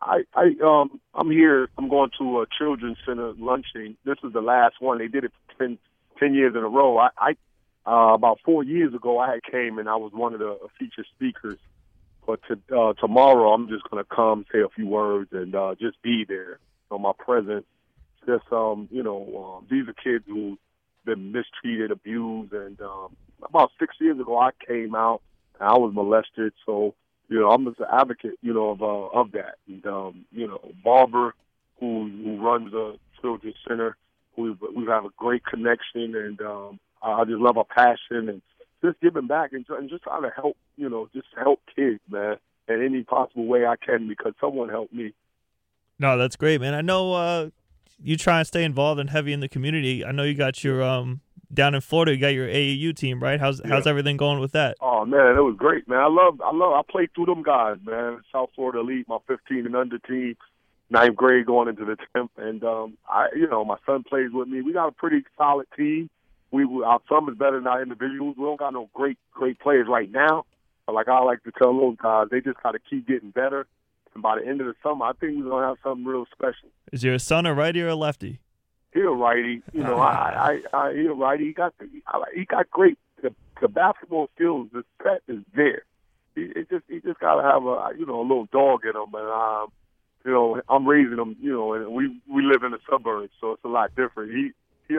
I'm here. I'm going to a children's center luncheon. This is the last one. They did it for 10 years in a row. About 4 years ago, I had came and I was one of the featured speakers. But tomorrow, I'm just going to come, say a few words, and just be there. So my presence, just these are kids who've been mistreated, abused, and about 6 years ago, I came out and I was molested. So I'm just an advocate, of that. And Barbara, who runs the children's center, we have a great connection, and I just love her passion and just giving back and just trying to help, just help kids, man, in any possible way I can because someone helped me. No, that's great, man. I know you try and stay involved and heavy in the community. I know you got your down in Florida, you got your AAU team, right? How's everything going with that? Oh man, it was great, man. I played through them guys, man. South Florida Elite, my 15 and under team, 9th grade going into the 10th, and my son plays with me. We got a pretty solid team. Our sum is better than our individuals. We don't got no great players right now, but like I like to tell those guys, they just got to keep getting better. And by the end of the summer, I think we're gonna have something real special. Is your son a righty or a lefty? He a righty, he a righty. He got great. The basketball skills, the set is there. He just gotta have a little dog in him, and I'm raising him, and we live in the suburbs, so it's a lot different. He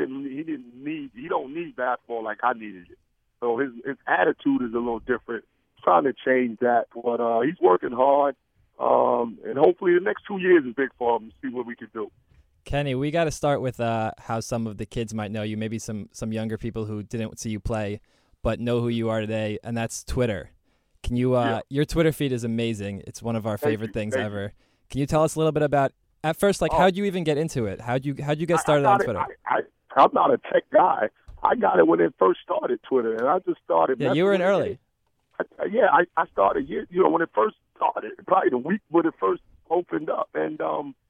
don't need basketball like I needed it. So his attitude is a little different. Trying to change that, but he's working hard. And hopefully the next 2 years is big for him. See what we can do. Kenny, we got to start with how some of the kids might know you, maybe some younger people who didn't see you play but know who you are today, and that's Twitter. Can you your Twitter feed is amazing. It's one of our favorite things ever. Can you tell us a little bit about, at first, like, how'd you even get into it? How'd you get started on Twitter? I'm not a tech guy. I got it when it first started, Twitter, and I just started. Yeah, you were in early. I started, when it first started, probably the week when it first opened up, and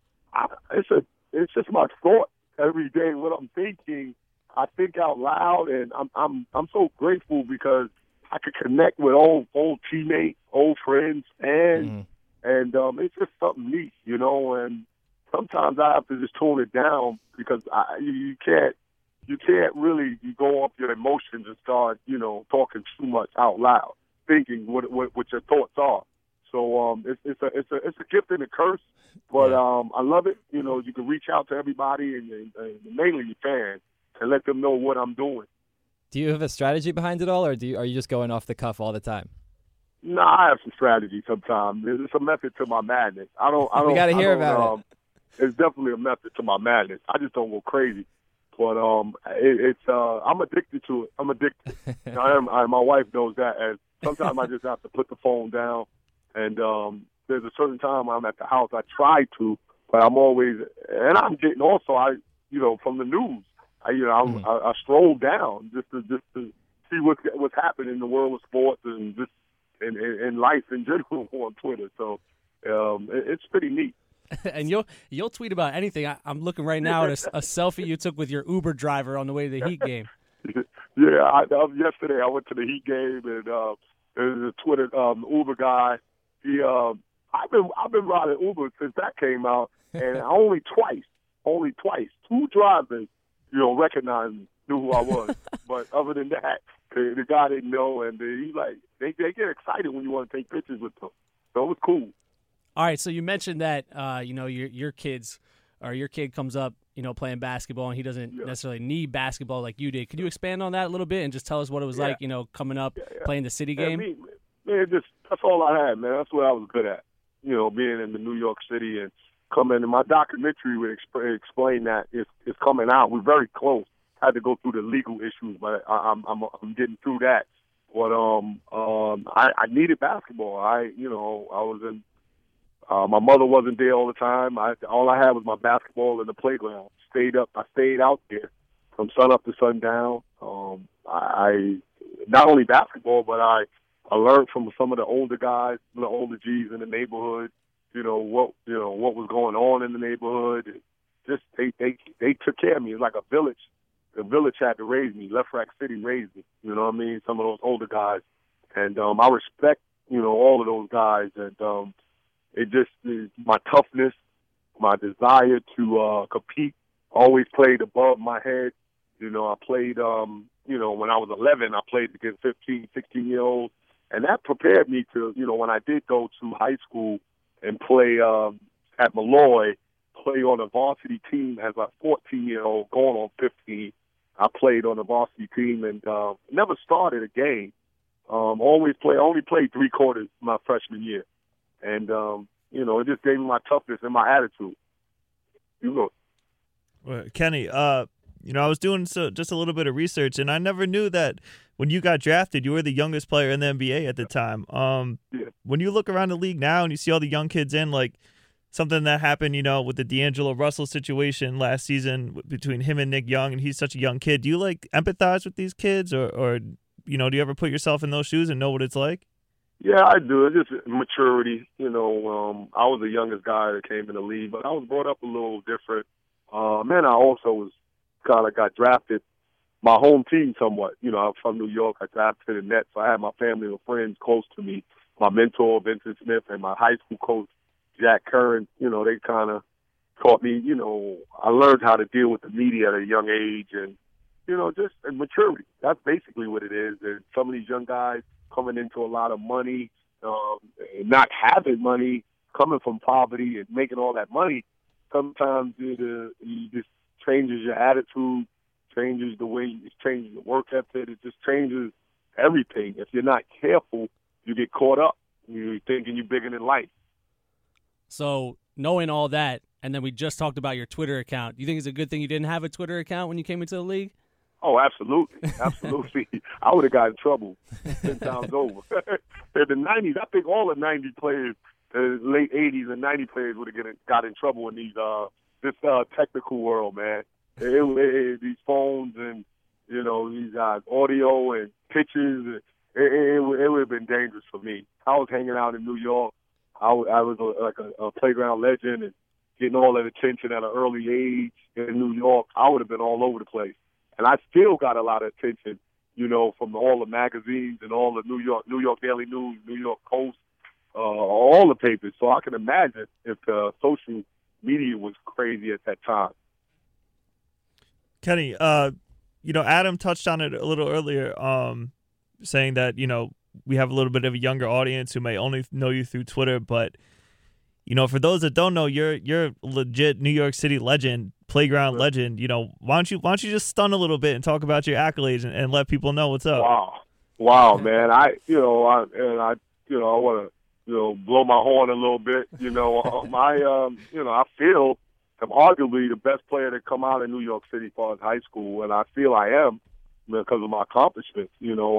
it's just my thought every day. What I'm thinking, I think out loud, and I'm so grateful because I could connect with old teammates, old friends, and it's just something neat, And sometimes I have to just tone it down because you can't really go off your emotions and start talking too much out loud, thinking what your thoughts are. So it's a gift and a curse, but I love it. You can reach out to everybody and mainly your fans and let them know what I'm doing. Do you have a strategy behind it all, or are you just going off the cuff all the time? No, I have some strategy sometimes. There's a method to my madness. I don't. We got to hear about it. There's definitely a method to my madness. I just don't go crazy. But I'm addicted to it. I'm addicted. My wife knows that. And sometimes I just have to put the phone down. And there's a certain time I'm at the house. I try to, but I'm always. And I'm getting also. From the news. I stroll down just to see what's happening in the world of sports and just in life in general on Twitter. So it's pretty neat. And you'll tweet about anything. I'm looking right now at a selfie you took with your Uber driver on the way to the Heat game. Yeah, yesterday I went to the Heat game and there's a Twitter Uber guy. I've been riding Uber since that came out, and only twice, 2 drivers, recognized me, knew who I was. But other than that, the guy didn't know, and he's like, they get excited when you want to take pictures with them. So it was cool. All right, so you mentioned that your kids or your kid comes up, playing basketball, and he doesn't necessarily need basketball like you did. Could you expand on that a little bit and just tell us what it was like, coming up, playing the city game? That's all I had, man. That's what I was good at, being in the New York City and coming. And my documentary would explain that it's coming out. We're very close. Had to go through the legal issues, but I'm getting through that. But I needed basketball. I was in. My mother wasn't there all the time. All I had was my basketball in the playground. I stayed out there from sun up to sundown. I not only basketball, but I learned from some of the older guys, the older G's in the neighborhood. What was going on in the neighborhood. Just they took care of me. It's like a village. The village had to raise me. Left Rack City raised me. You know what I mean? Some of those older guys, and I respect all of those guys. And it just is my toughness, my desire to compete. Always played above my head. I played. When I was 11, I played against 15, 16-year-olds, and that prepared me to. When I did go to high school and play at Malloy, play on a varsity team as a 14-year-old, going on 15. I played on the varsity team and never started a game. Only played 3 quarters my freshman year. And, it just gave me my toughness and my attitude. Well, Kenny, I was doing just a little bit of research, and I never knew that when you got drafted, you were the youngest player in the NBA at the time. When you look around the league now and you see all the young kids in, like something that happened, with the D'Angelo Russell situation last season between him and Nick Young, and he's such a young kid. Do you empathize with these kids, or do you ever put yourself in those shoes and know what it's like? Yeah, I do. It's just maturity. I was the youngest guy that came in the league, but I was brought up a little different. I also got drafted. My home team somewhat. I'm from New York. I drafted the Nets, so I had my family and friends close to me. My mentor, Vincent Smith, and my high school coach, Jack Curran, they kind of taught me, I learned how to deal with the media at a young age and, just maturity. That's basically what it is. And some of these young guys coming into a lot of money, not having money, coming from poverty and making all that money, sometimes it just changes your attitude, changes the way, it changes your work ethic. It just changes everything. If you're not careful, you get caught up. You're thinking you're bigger than life. So knowing all that, and then we just talked about your Twitter account, you think it's a good thing you didn't have a Twitter account when you came into the league? Oh, absolutely. Absolutely. I would have got in trouble 10 times over. In the 90s, I think all the 90 players, the late 80s and 90 players would have got in trouble in this technical world, man. These phones and, these audio and pictures, it would have been dangerous for me. I was hanging out in New York. I was a playground legend and getting all that attention at an early age in New York. I would have been all over the place. And I still got a lot of attention, from all the magazines and all the New York Daily News, New York Post, all the papers. So I can imagine if social media was crazy at that time. Kenny, Adam touched on it a little earlier, saying that, we have a little bit of a younger audience who may only know you through Twitter, but for those that don't know, you're a legit New York City legend, playground legend. Why don't you just stun a little bit and talk about your accolades and let people know what's up? Wow, man. I want to blow my horn a little bit. I feel I'm arguably the best player to come out of New York City as far as high school, and I feel I am because of my accomplishments.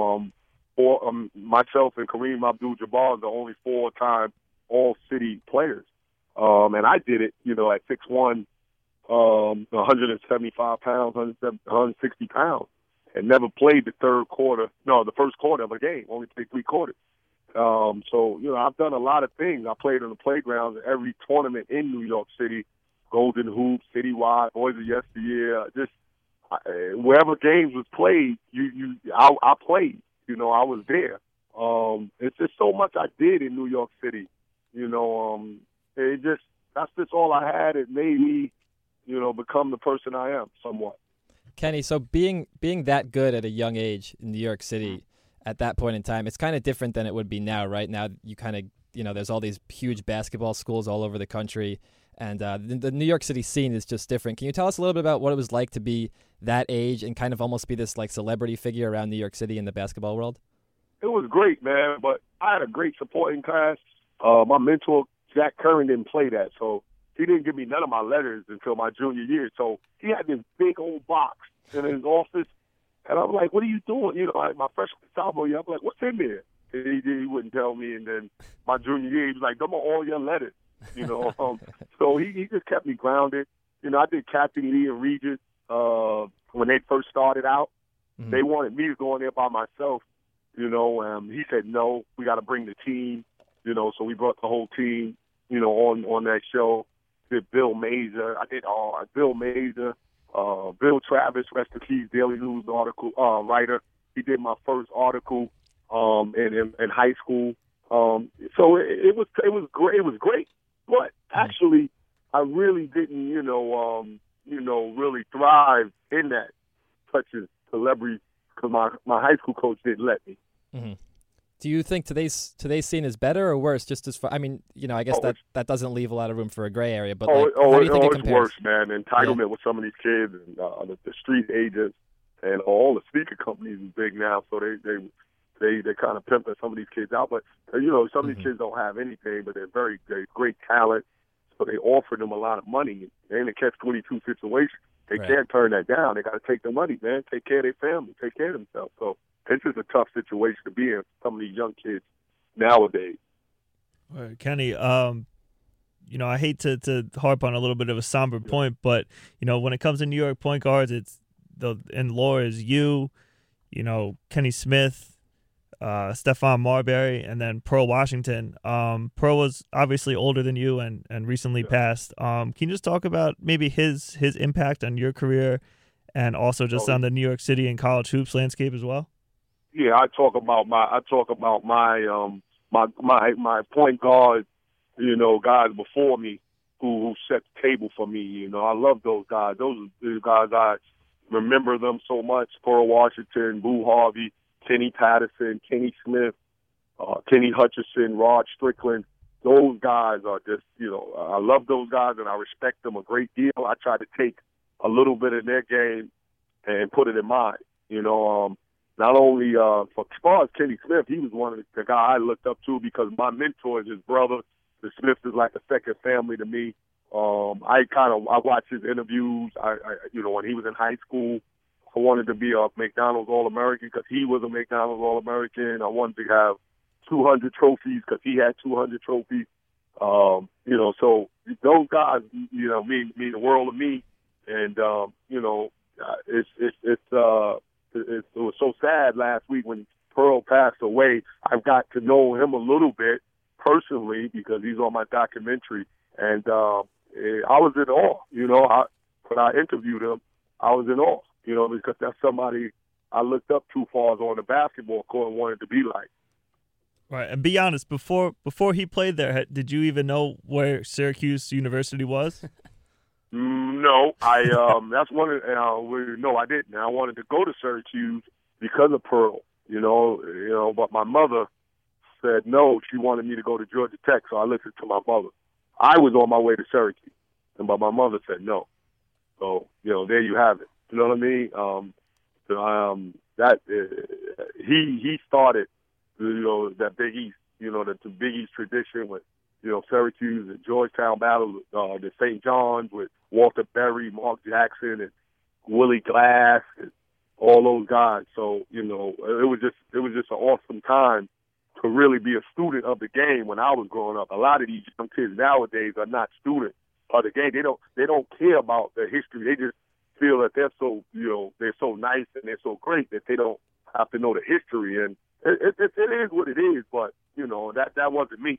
Myself and Kareem Abdul-Jabbar are the only 4-time All-City players. And I did it, at 6'1", 175 pounds, 160 pounds, and never played the first quarter of a game, only played 3 quarters. I've done a lot of things. I played on the playgrounds at every tournament in New York City, Golden Hoops, Citywide, Boys of Yesteryear, wherever games was played, I played. I was there. It's just so much I did in New York City. That's just all I had. It made me, become the person I am somewhat. Kenny, so being that good at a young age in New York City at that point in time, it's kind of different than it would be now, right? Now you kind of, there's all these huge basketball schools all over the country, and the New York City scene is just different. Can you tell us a little bit about what it was like to be that age and kind of almost be this like celebrity figure around New York City in the basketball world? It was great, man, but I had a great supporting cast. My mentor, Jack Curran, didn't play that, so he didn't give me none of my letters until my junior year. So he had this big old box in his office, and I'm like, what are you doing? My freshman, sophomore year, I'm like, what's in there? And he wouldn't tell me, and then my junior year, he was like, them are all your letters, So he just kept me grounded. I did Captain Lee and Regis when they first started out. Mm-hmm. They wanted me to go in there by myself, he said, no, we got to bring the team, so we brought the whole team, on that show. Did Bill Mazer. I did Bill Mazer, Bill Travis, rest in peace, Daily News article writer. He did my first article in high school. So it was great. It was great, but actually, I really didn't, really thrive in that such as celebrity because my high school coach didn't let me. Mm-hmm. Do you think today's scene is better or worse? Just as far, I mean, I guess that doesn't leave a lot of room for a gray area. But how do you think it compares? It's worse, man. Entitlement with some of these kids and the street agents and all the sneaker companies is big now, so they kind of pimping some of these kids out. But some of these kids don't have anything, but they're great talent. So they offer them a lot of money. They're in a catch-22 situation. They can't turn that down. They got to take the money, man. Take care of their family. Take care of themselves. So it's just a tough situation to be in. Some of these young kids nowadays. All right, Kenny, I hate to harp on a little bit of a somber point, but when it comes to New York point guards, it's and lore is you, Kenny Smith, Stephon Marbury, and then Pearl Washington. Pearl was obviously older than you and recently passed. Can you just talk about maybe his impact on your career and also just on the New York City and college hoops landscape as well? Yeah, I talk about my point guard, guys before me who set the table for me. I love those guys. Those are the guys I remember them so much. Pearl Washington, Boo Harvey, Kenny Patterson, Kenny Smith, Kenny Hutchison, Rod Strickland. Those guys are just, I love those guys and I respect them a great deal. I try to take a little bit of their game and put it in mine. Not only for as far as Kenny Smith, he was one of the guys I looked up to because my mentor is his brother, The Smiths is like a second family to me. I watch his interviews. When he was in high school, I wanted to be a McDonald's All-American because he was a McDonald's All-American. I wanted to have 200 trophies because he had 200 trophies. So those guys, mean the world to me. And it was so sad last week when Pearl passed away. I've got to know him a little bit personally because he's on my documentary, and I was in awe. When I interviewed him, I was in awe. Because that's somebody I looked up to far as on the basketball court and wanted to be like. Right, and be honest. Before he played there, did you even know where Syracuse University was? No, that's one of no, I didn't. I wanted to go to Syracuse because of Pearl, but my mother said no. She wanted me to go to Georgia Tech, so I listened to my mother. I was on my way to Syracuse, but my mother said no. So there you have it. You know what I mean? He started, that Big East, the Big East tradition with, Syracuse and Georgetown battle, the St. John's with Walter Berry, Mark Jackson, and Willie Glass, and all those guys. So, it was just an awesome time to really be a student of the game when I was growing up. A lot of these young kids nowadays are not students of the game. They don't care about the history. They just feel that they're so, they're so nice and they're so great that they don't have to know the history. And it is what it is, but, that wasn't me.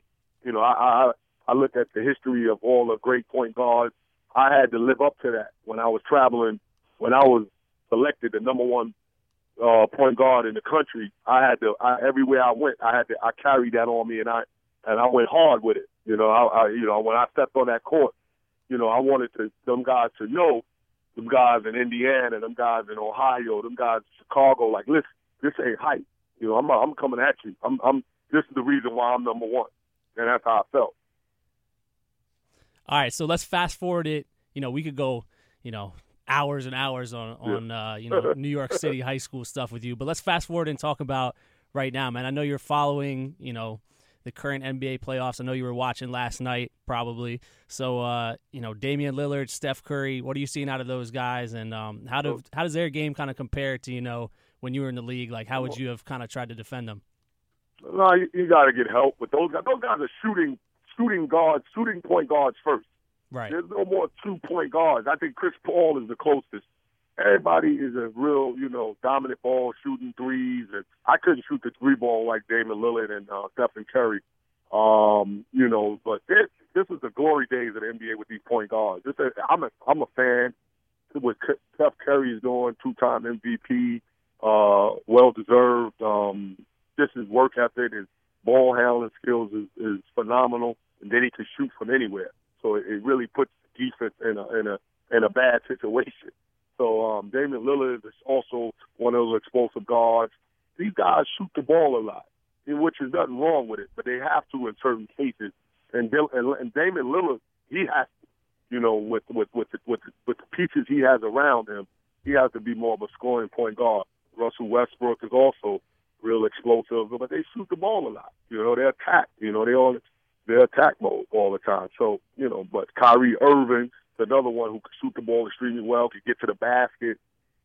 I look at the history of all the great point guards. I had to live up to that when I was traveling. When I was selected the number one point guard in the country, everywhere I went, I carried that on me, and I went hard with it. When I stepped on that court, I wanted them guys to know, them guys in Indiana, them guys in Ohio, them guys in Chicago, like, listen, this ain't hype. I'm coming at you. This is the reason why I'm number one, and that's how I felt. All right, so let's fast forward it. We could go, hours and hours on New York City high school stuff with you, but let's fast forward and talk about right now, man. I know you're following, the current NBA playoffs. I know you were watching last night, probably. So, Damian Lillard, Steph Curry, what are you seeing out of those guys, and how does their game kind of compare to, when you were in the league? Like, how would you have kind of tried to defend them? No, you got to get help with those guys. Those guys are shooting point guards first. Right. There's no more 2-point guards. I think Chris Paul is the closest. Everybody is a real, dominant ball shooting threes, and I couldn't shoot the three ball like Damian Lillard and Stephen Curry. But this is the glory days of the NBA with these point guards. I'm a fan. What Steph Curry is doing, 2-time MVP, well deserved. Just his work ethic, his ball handling skills is phenomenal, and then he can shoot from anywhere. So it really puts defense in a bad situation. So Damian Lillard is also one of those explosive guards. These guys shoot the ball a lot, which is nothing wrong with it, but they have to in certain cases. And Damian Lillard, he has to, with the pieces he has around him, he has to be more of a scoring point guard. Russell Westbrook is also real explosive, but they shoot the ball a lot. They attack. They're attack mode all the time. So, but Kyrie Irving is another one who can shoot the ball extremely well, can get to the basket,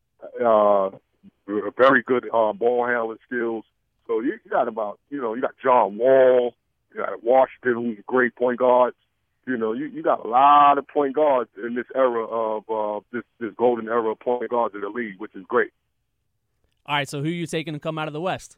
very good ball handling skills. So you got you got John Wall, you got Washington, who's a great point guard. You got a lot of point guards in this era of this golden era of point guards in the league, which is great. All right, so who are you taking to come out of the West?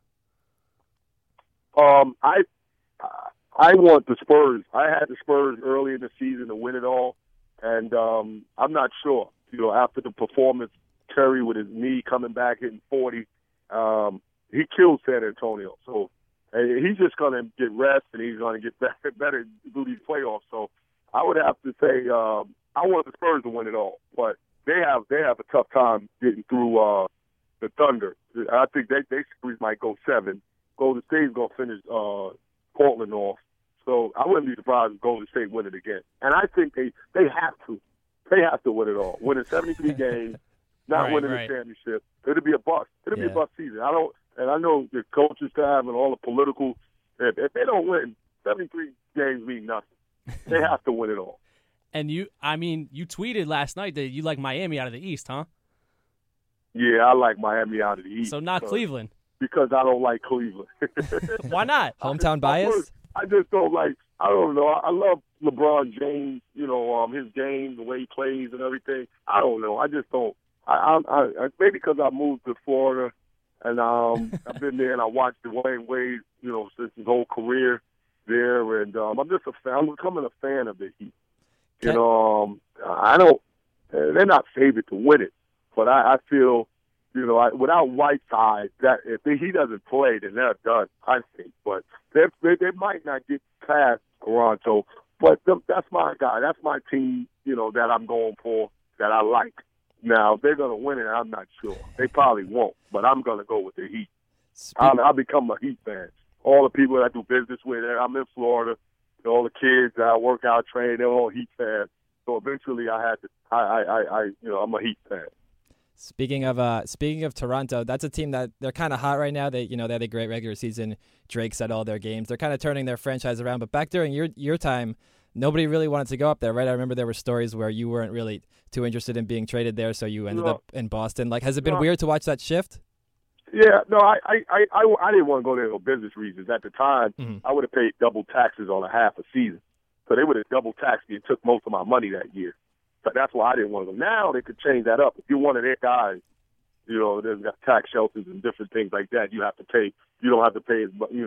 I want the Spurs. I had the Spurs early in the season to win it all, and I'm not sure. After the performance, Curry with his knee coming back hitting 40, he killed San Antonio. So he's just going to get rest, and he's going to get better through these playoffs. So I would have to say I want the Spurs to win it all, but they have a tough time getting through the Thunder. I think they series might go 7. Golden State's going to finish Portland off. So I wouldn't be surprised if Golden State win it again. And I think they have to. They have to win it all. Winning 73 games, not winning the championship. It'll be a bust. It'll be a bust season. I know the coaching staff and all the political, if they don't win 73 games mean nothing. They have to win it all. And you tweeted last night that you like Miami out of the East, huh? Yeah, I like Miami out of the East. So not Cleveland. Because I don't like Cleveland. Why not? Hometown bias? I just don't like. I don't know. I love LeBron James. You know, his game, the way he plays, and everything. I don't know. I just don't. I maybe because I moved to Florida, and I've been there, and I watched Dwayne Wade. You know, since his whole career there, and I'm just a fan. I'm becoming a fan of the Heat. You know, I don't. They're not favored to win it, but I feel. You know, without Whiteside, that if he doesn't play, then they're done, I think. But they might not get past Toronto. But that's my guy. That's my team, you know, that I'm going for, that I like. Now, if they're going to win it, I'm not sure. They probably won't, but I'm going to go with the Heat. I'll become a Heat fan. All the people that I do business with, I'm in Florida. All the kids that I work out, train, they're all Heat fans. So eventually I'm a Heat fan. Speaking of Toronto, that's a team that they're kind of hot right now. They had a great regular season. Drake's at all their games. They're kind of turning their franchise around. But back during your time, nobody really wanted to go up there, right? I remember there were stories where you weren't really too interested in being traded there, so you ended up in Boston. Like, has it been weird to watch that shift? Yeah, no, I didn't want to go there for business reasons. At the time, I would have paid double taxes on a half a season. So they would have double taxed me and took most of my money that year. But that's why I didn't want to go. Now they could change that up. If you're one of their guys, you know, there's got tax shelters and different things like that. You have to pay. You don't have to pay,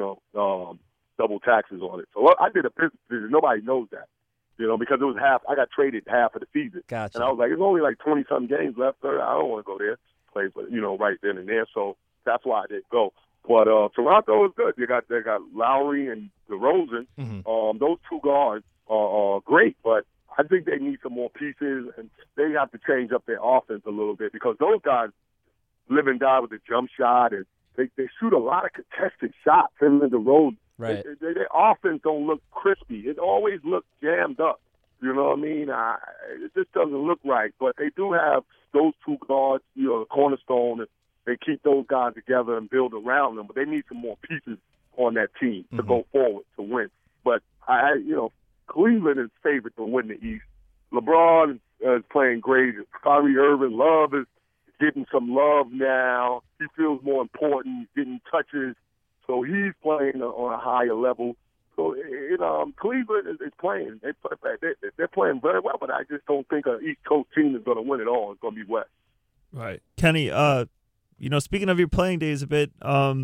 double taxes on it. So I did a business decision. Nobody knows that, you know, because it was half. I got traded half of the season. Gotcha. And I was like, it's only like 20-something games left. So I don't want to go there, play, right then and there. So that's why I didn't go. But Toronto is good. They got Lowry and DeRozan. Those two guards are great, but I think they need some more pieces, and they have to change up their offense a little bit because those guys live and die with the jump shot, and they shoot a lot of contested shots in the road. Right. Their offense don't look crispy. It always looks jammed up. You know what I mean? It just doesn't look right. But they do have those two guards, you know, the cornerstone, and they keep those guys together and build around them. But they need some more pieces on that team to go forward to win. But Cleveland is favored to win the East. LeBron is playing great. Kyrie Irving, Love is getting some love now. He feels more important. He's getting touches. So he's playing on a higher level. So, Cleveland is playing. They're playing very well, but I just don't think an East Coast team is going to win it all. It's going to be West. Right. Kenny, speaking of your playing days a bit,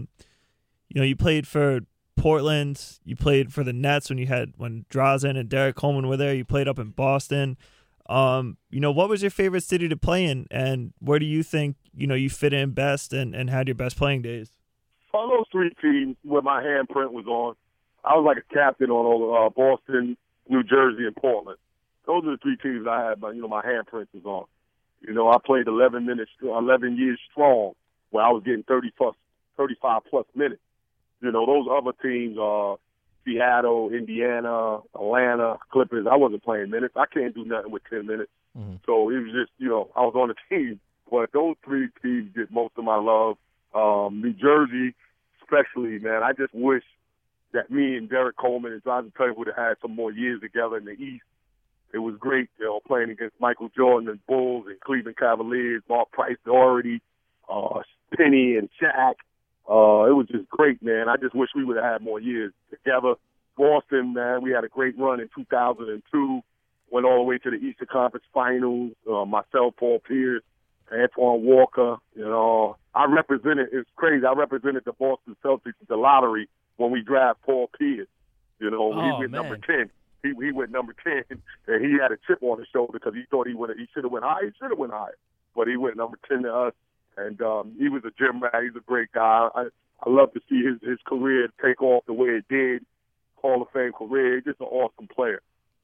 you played for Portland, you played for the Nets when Drazen and Derek Coleman were there. You played up in Boston. What was your favorite city to play in, and where do you think you fit in best and had your best playing days? On those three teams where my handprint was on, I was like a captain on all Boston, New Jersey, and Portland. Those are the three teams I had. My handprint was on. I played 11 years strong, where I was getting 35 plus minutes. Those other teams are Seattle, Indiana, Atlanta, Clippers. I wasn't playing minutes. I can't do nothing with 10 minutes. So it was just, I was on the team. But those three teams get most of my love. New Jersey, especially, man, I just wish that me and Derek Coleman and Jonathan Taylor would have had some more years together in the East. It was great, playing against Michael Jordan and Bulls and Cleveland Cavaliers, Mark Price, Doherty, Penny and Shaq. It was just great, man. I just wish we would have had more years together. Boston, man, we had a great run in 2002. Went all the way to the Eastern Conference Finals. Myself, Paul Pierce, Antoine Walker. I represented. It's crazy. I represented the Boston Celtics at the lottery when we draft Paul Pierce. He went number 10. He went number 10, and he had a chip on his shoulder because he thought he should have went higher. He should have went higher, but he went number 10 to us. And he was a gym rat. He's a great guy. I love to see his career take off the way it did. Hall of Fame career. He's just an awesome player.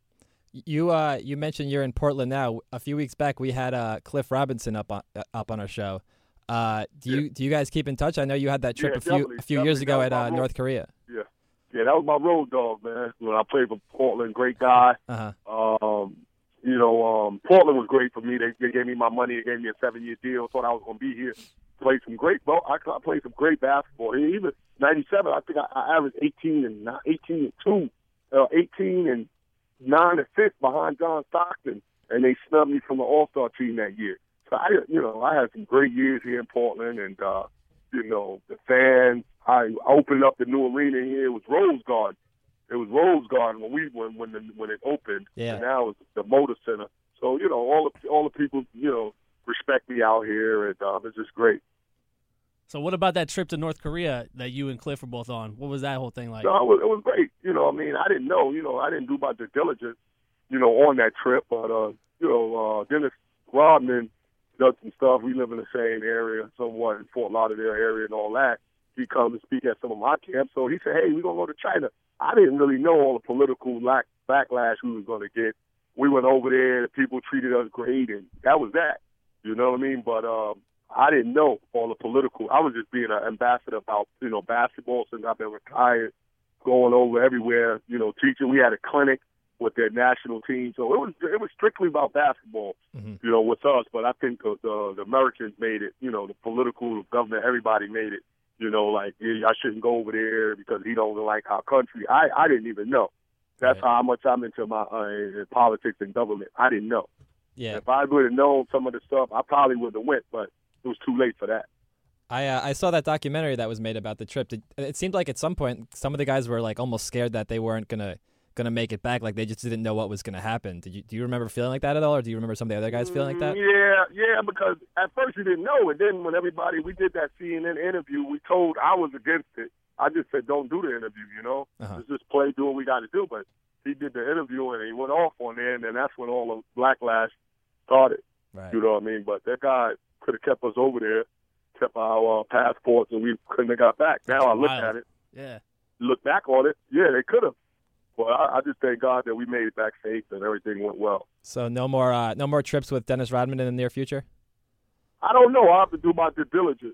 You mentioned you're in Portland now. A few weeks back, we had Cliff Robinson up on our show. Do you guys keep in touch? I know you had that trip a few years ago at North Korea. Yeah, that was my road dog, man. When I played for Portland, great guy. Portland was great for me. They gave me my money. They gave me a 7-year deal. Thought I was going to be here. Played some great ball. I played some great basketball. Even '97, I think I averaged 18 and 2 18 and 9 assists behind John Stockton, and they snubbed me from the All-Star team that year. So I had some great years here in Portland, and the fans. I opened up the new arena here. It was Rose Garden. It was Rose Garden when it opened. Yeah. And now it's the Motor Center. So all the people respect me out here, and it's just great. So what about that trip to North Korea that you and Cliff were both on? What was that whole thing like? No, it was great. I didn't know. I didn't do my due diligence, on that trip. But Dennis Rodman does some stuff. We live in the same area, somewhat in Fort Lauderdale area and all that. He comes to speak at some of my camps. So he said, hey, we're going to go to China. I didn't really know all the political backlash we was going to get. We went over there, the people treated us great, and that was that. You know what I mean? But I didn't know all the political. I was just being an ambassador about, basketball since I've been retired, going over everywhere, teaching. We had a clinic with their national team. So it was strictly about basketball, with us. But I think the Americans made it, the political government, everybody made it, I shouldn't go over there because he don't like our country. I didn't even know. That's how much I'm into my politics and government. I didn't know. Yeah. If I would have known some of the stuff, I probably would have went, but it was too late for that. I saw that documentary that was made about the trip. It seemed like at some point some of the guys were like almost scared that they weren't gonna make it back. Like they just didn't know what was gonna happen. Do you remember feeling like that at all, or do you remember some of the other guys feeling like that? Yeah, because at first we didn't know, and then when we did that CNN interview, I was against it. I just said don't do the interview, Let's just play, do what we got to do. But he did the interview and he went off on there, and then that's when all the backlash started. Right. You know what I mean? But that guy could have kept us over there, kept our passports, and we couldn't have got back. Now I look at it. Yeah. Look back on it. Yeah, they could have. But I just thank God that we made it back safe and everything went well. So no more trips with Dennis Rodman in the near future? I don't know. I have to do my due diligence.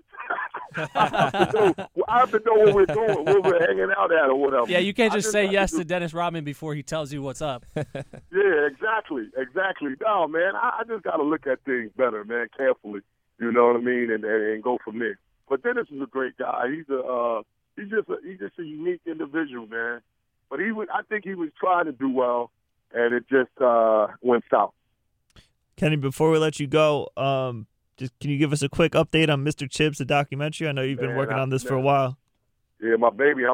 I have to know what we're doing, where we're hanging out at or whatever. Yeah, you can't just say yes to Dennis Rodman before he tells you what's up. Yeah, exactly. No, man, I just got to look at things better, man, carefully. You know what I mean, and go from there. But Dennis is a great guy. He's just a unique individual, man. But I think he was trying to do well, and it just went south. Kenny, before we let you go, just can you give us a quick update on Mr. Chips, the documentary? I know you've been working on this for a while. Yeah, my baby.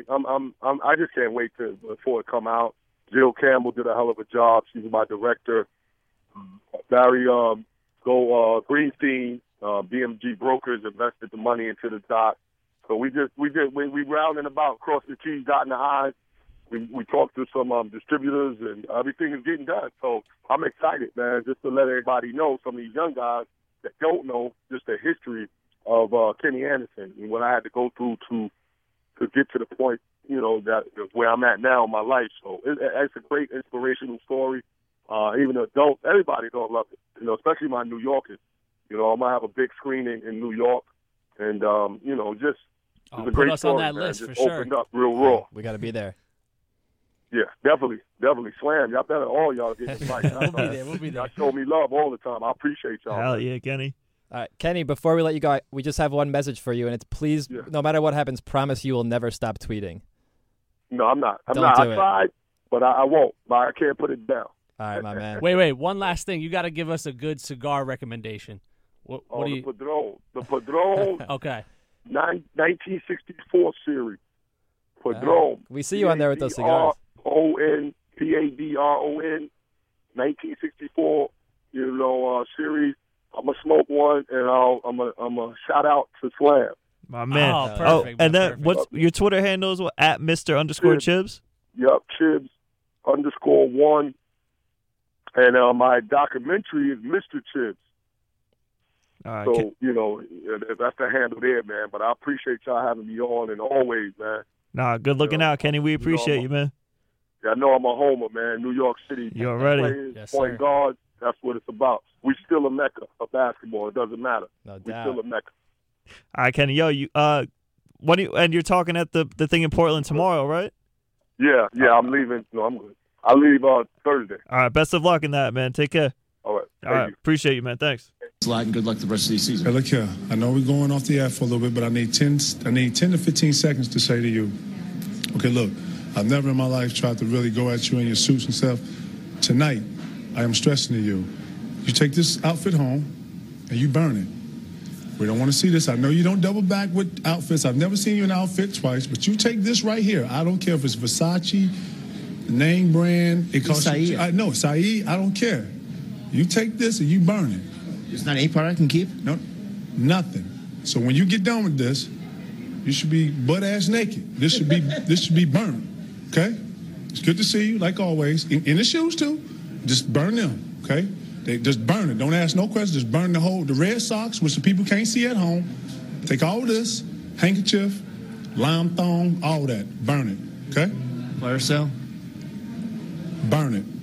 I just can't wait before it come out. Jill Campbell did a hell of a job. She's my director. Barry Greenstein, BMG Brokers invested the money into the doc. So we rounding about, crossing the T's, dotting the I's. We talked to some distributors, and everything is getting done. So I'm excited, man, just to let everybody know, some of these young guys that don't know just the history of Kenny Anderson and what I had to go through to get to the point, that where I'm at now in my life. So it's a great inspirational story. Even adults, everybody don't love it, especially my New Yorkers. I'm going to have a big screening in New York, and, just it's a great put us story, on that man. list just for sure. Opened up real raw. We got to be there. Yeah, definitely. Slam. Y'all better all y'all get invited. We'll be there. Y'all show me love all the time. I appreciate y'all. Hell yeah, Kenny. All right, Kenny, before we let you go, we just have one message for you, and it's please, no matter what happens, promise you will never stop tweeting. No, I'm not. Don't I do it. tried, but I won't. I can't put it down. All right, my man. Wait. One last thing. You got to give us a good cigar recommendation. What do you? The Padron. Okay. 1964 series. Padron. We see you on there with those cigars. Padron. Padron. 1964. Series. I'm gonna smoke one, and I'm gonna shout out to Slam. My man. Oh, perfect. And then perfect. what's your Twitter handle is what? At Mr._Chibs? Yep, Chibs_1. And my documentary is Mr. Chibs. All right. So, that's the handle there, man. But I appreciate y'all having me on, and always, man. Nah, good looking out, Kenny. We appreciate you, man. I know I'm a homer, man. New York City. You already. Players, Yes, point sir. guards, that's what it's about. We still a mecca of basketball. It doesn't matter. No We doubt. still a mecca. All right, Kenny. Yo, you and you're talking at the thing in Portland tomorrow, right? Yeah, I'm leaving. No, I'm good. I leave Thursday. All right. Best of luck in that, man. Take care. All right. All right. you. Appreciate you, man. Thanks. Thanks a lot, and good luck the rest of the season. Hey, look here. I know we're going off the air for a little bit, but I need 10 to 15 seconds to say to you, okay, look, I've never in my life tried to really go at you in your suits and stuff. Tonight, I am stressing to you. You take this outfit home and you burn it. We don't want to see this. I know you don't double back with outfits. I've never seen you in an outfit twice, but you take this right here. I don't care if it's Versace, name brand. It costs you. I know, Saeed, I don't care. You take this and you burn it. It's not a part I can keep? No, nothing. So when you get done with this, you should be butt-ass naked. This should be burnt, okay? It's good to see you, like always. In the shoes, too. Just burn them, okay? They just burn it. Don't ask no questions. Just burn the red socks, which the people can't see at home. Take all this, handkerchief, lime thong, all that. Burn it, okay? Fire sale? Burn it.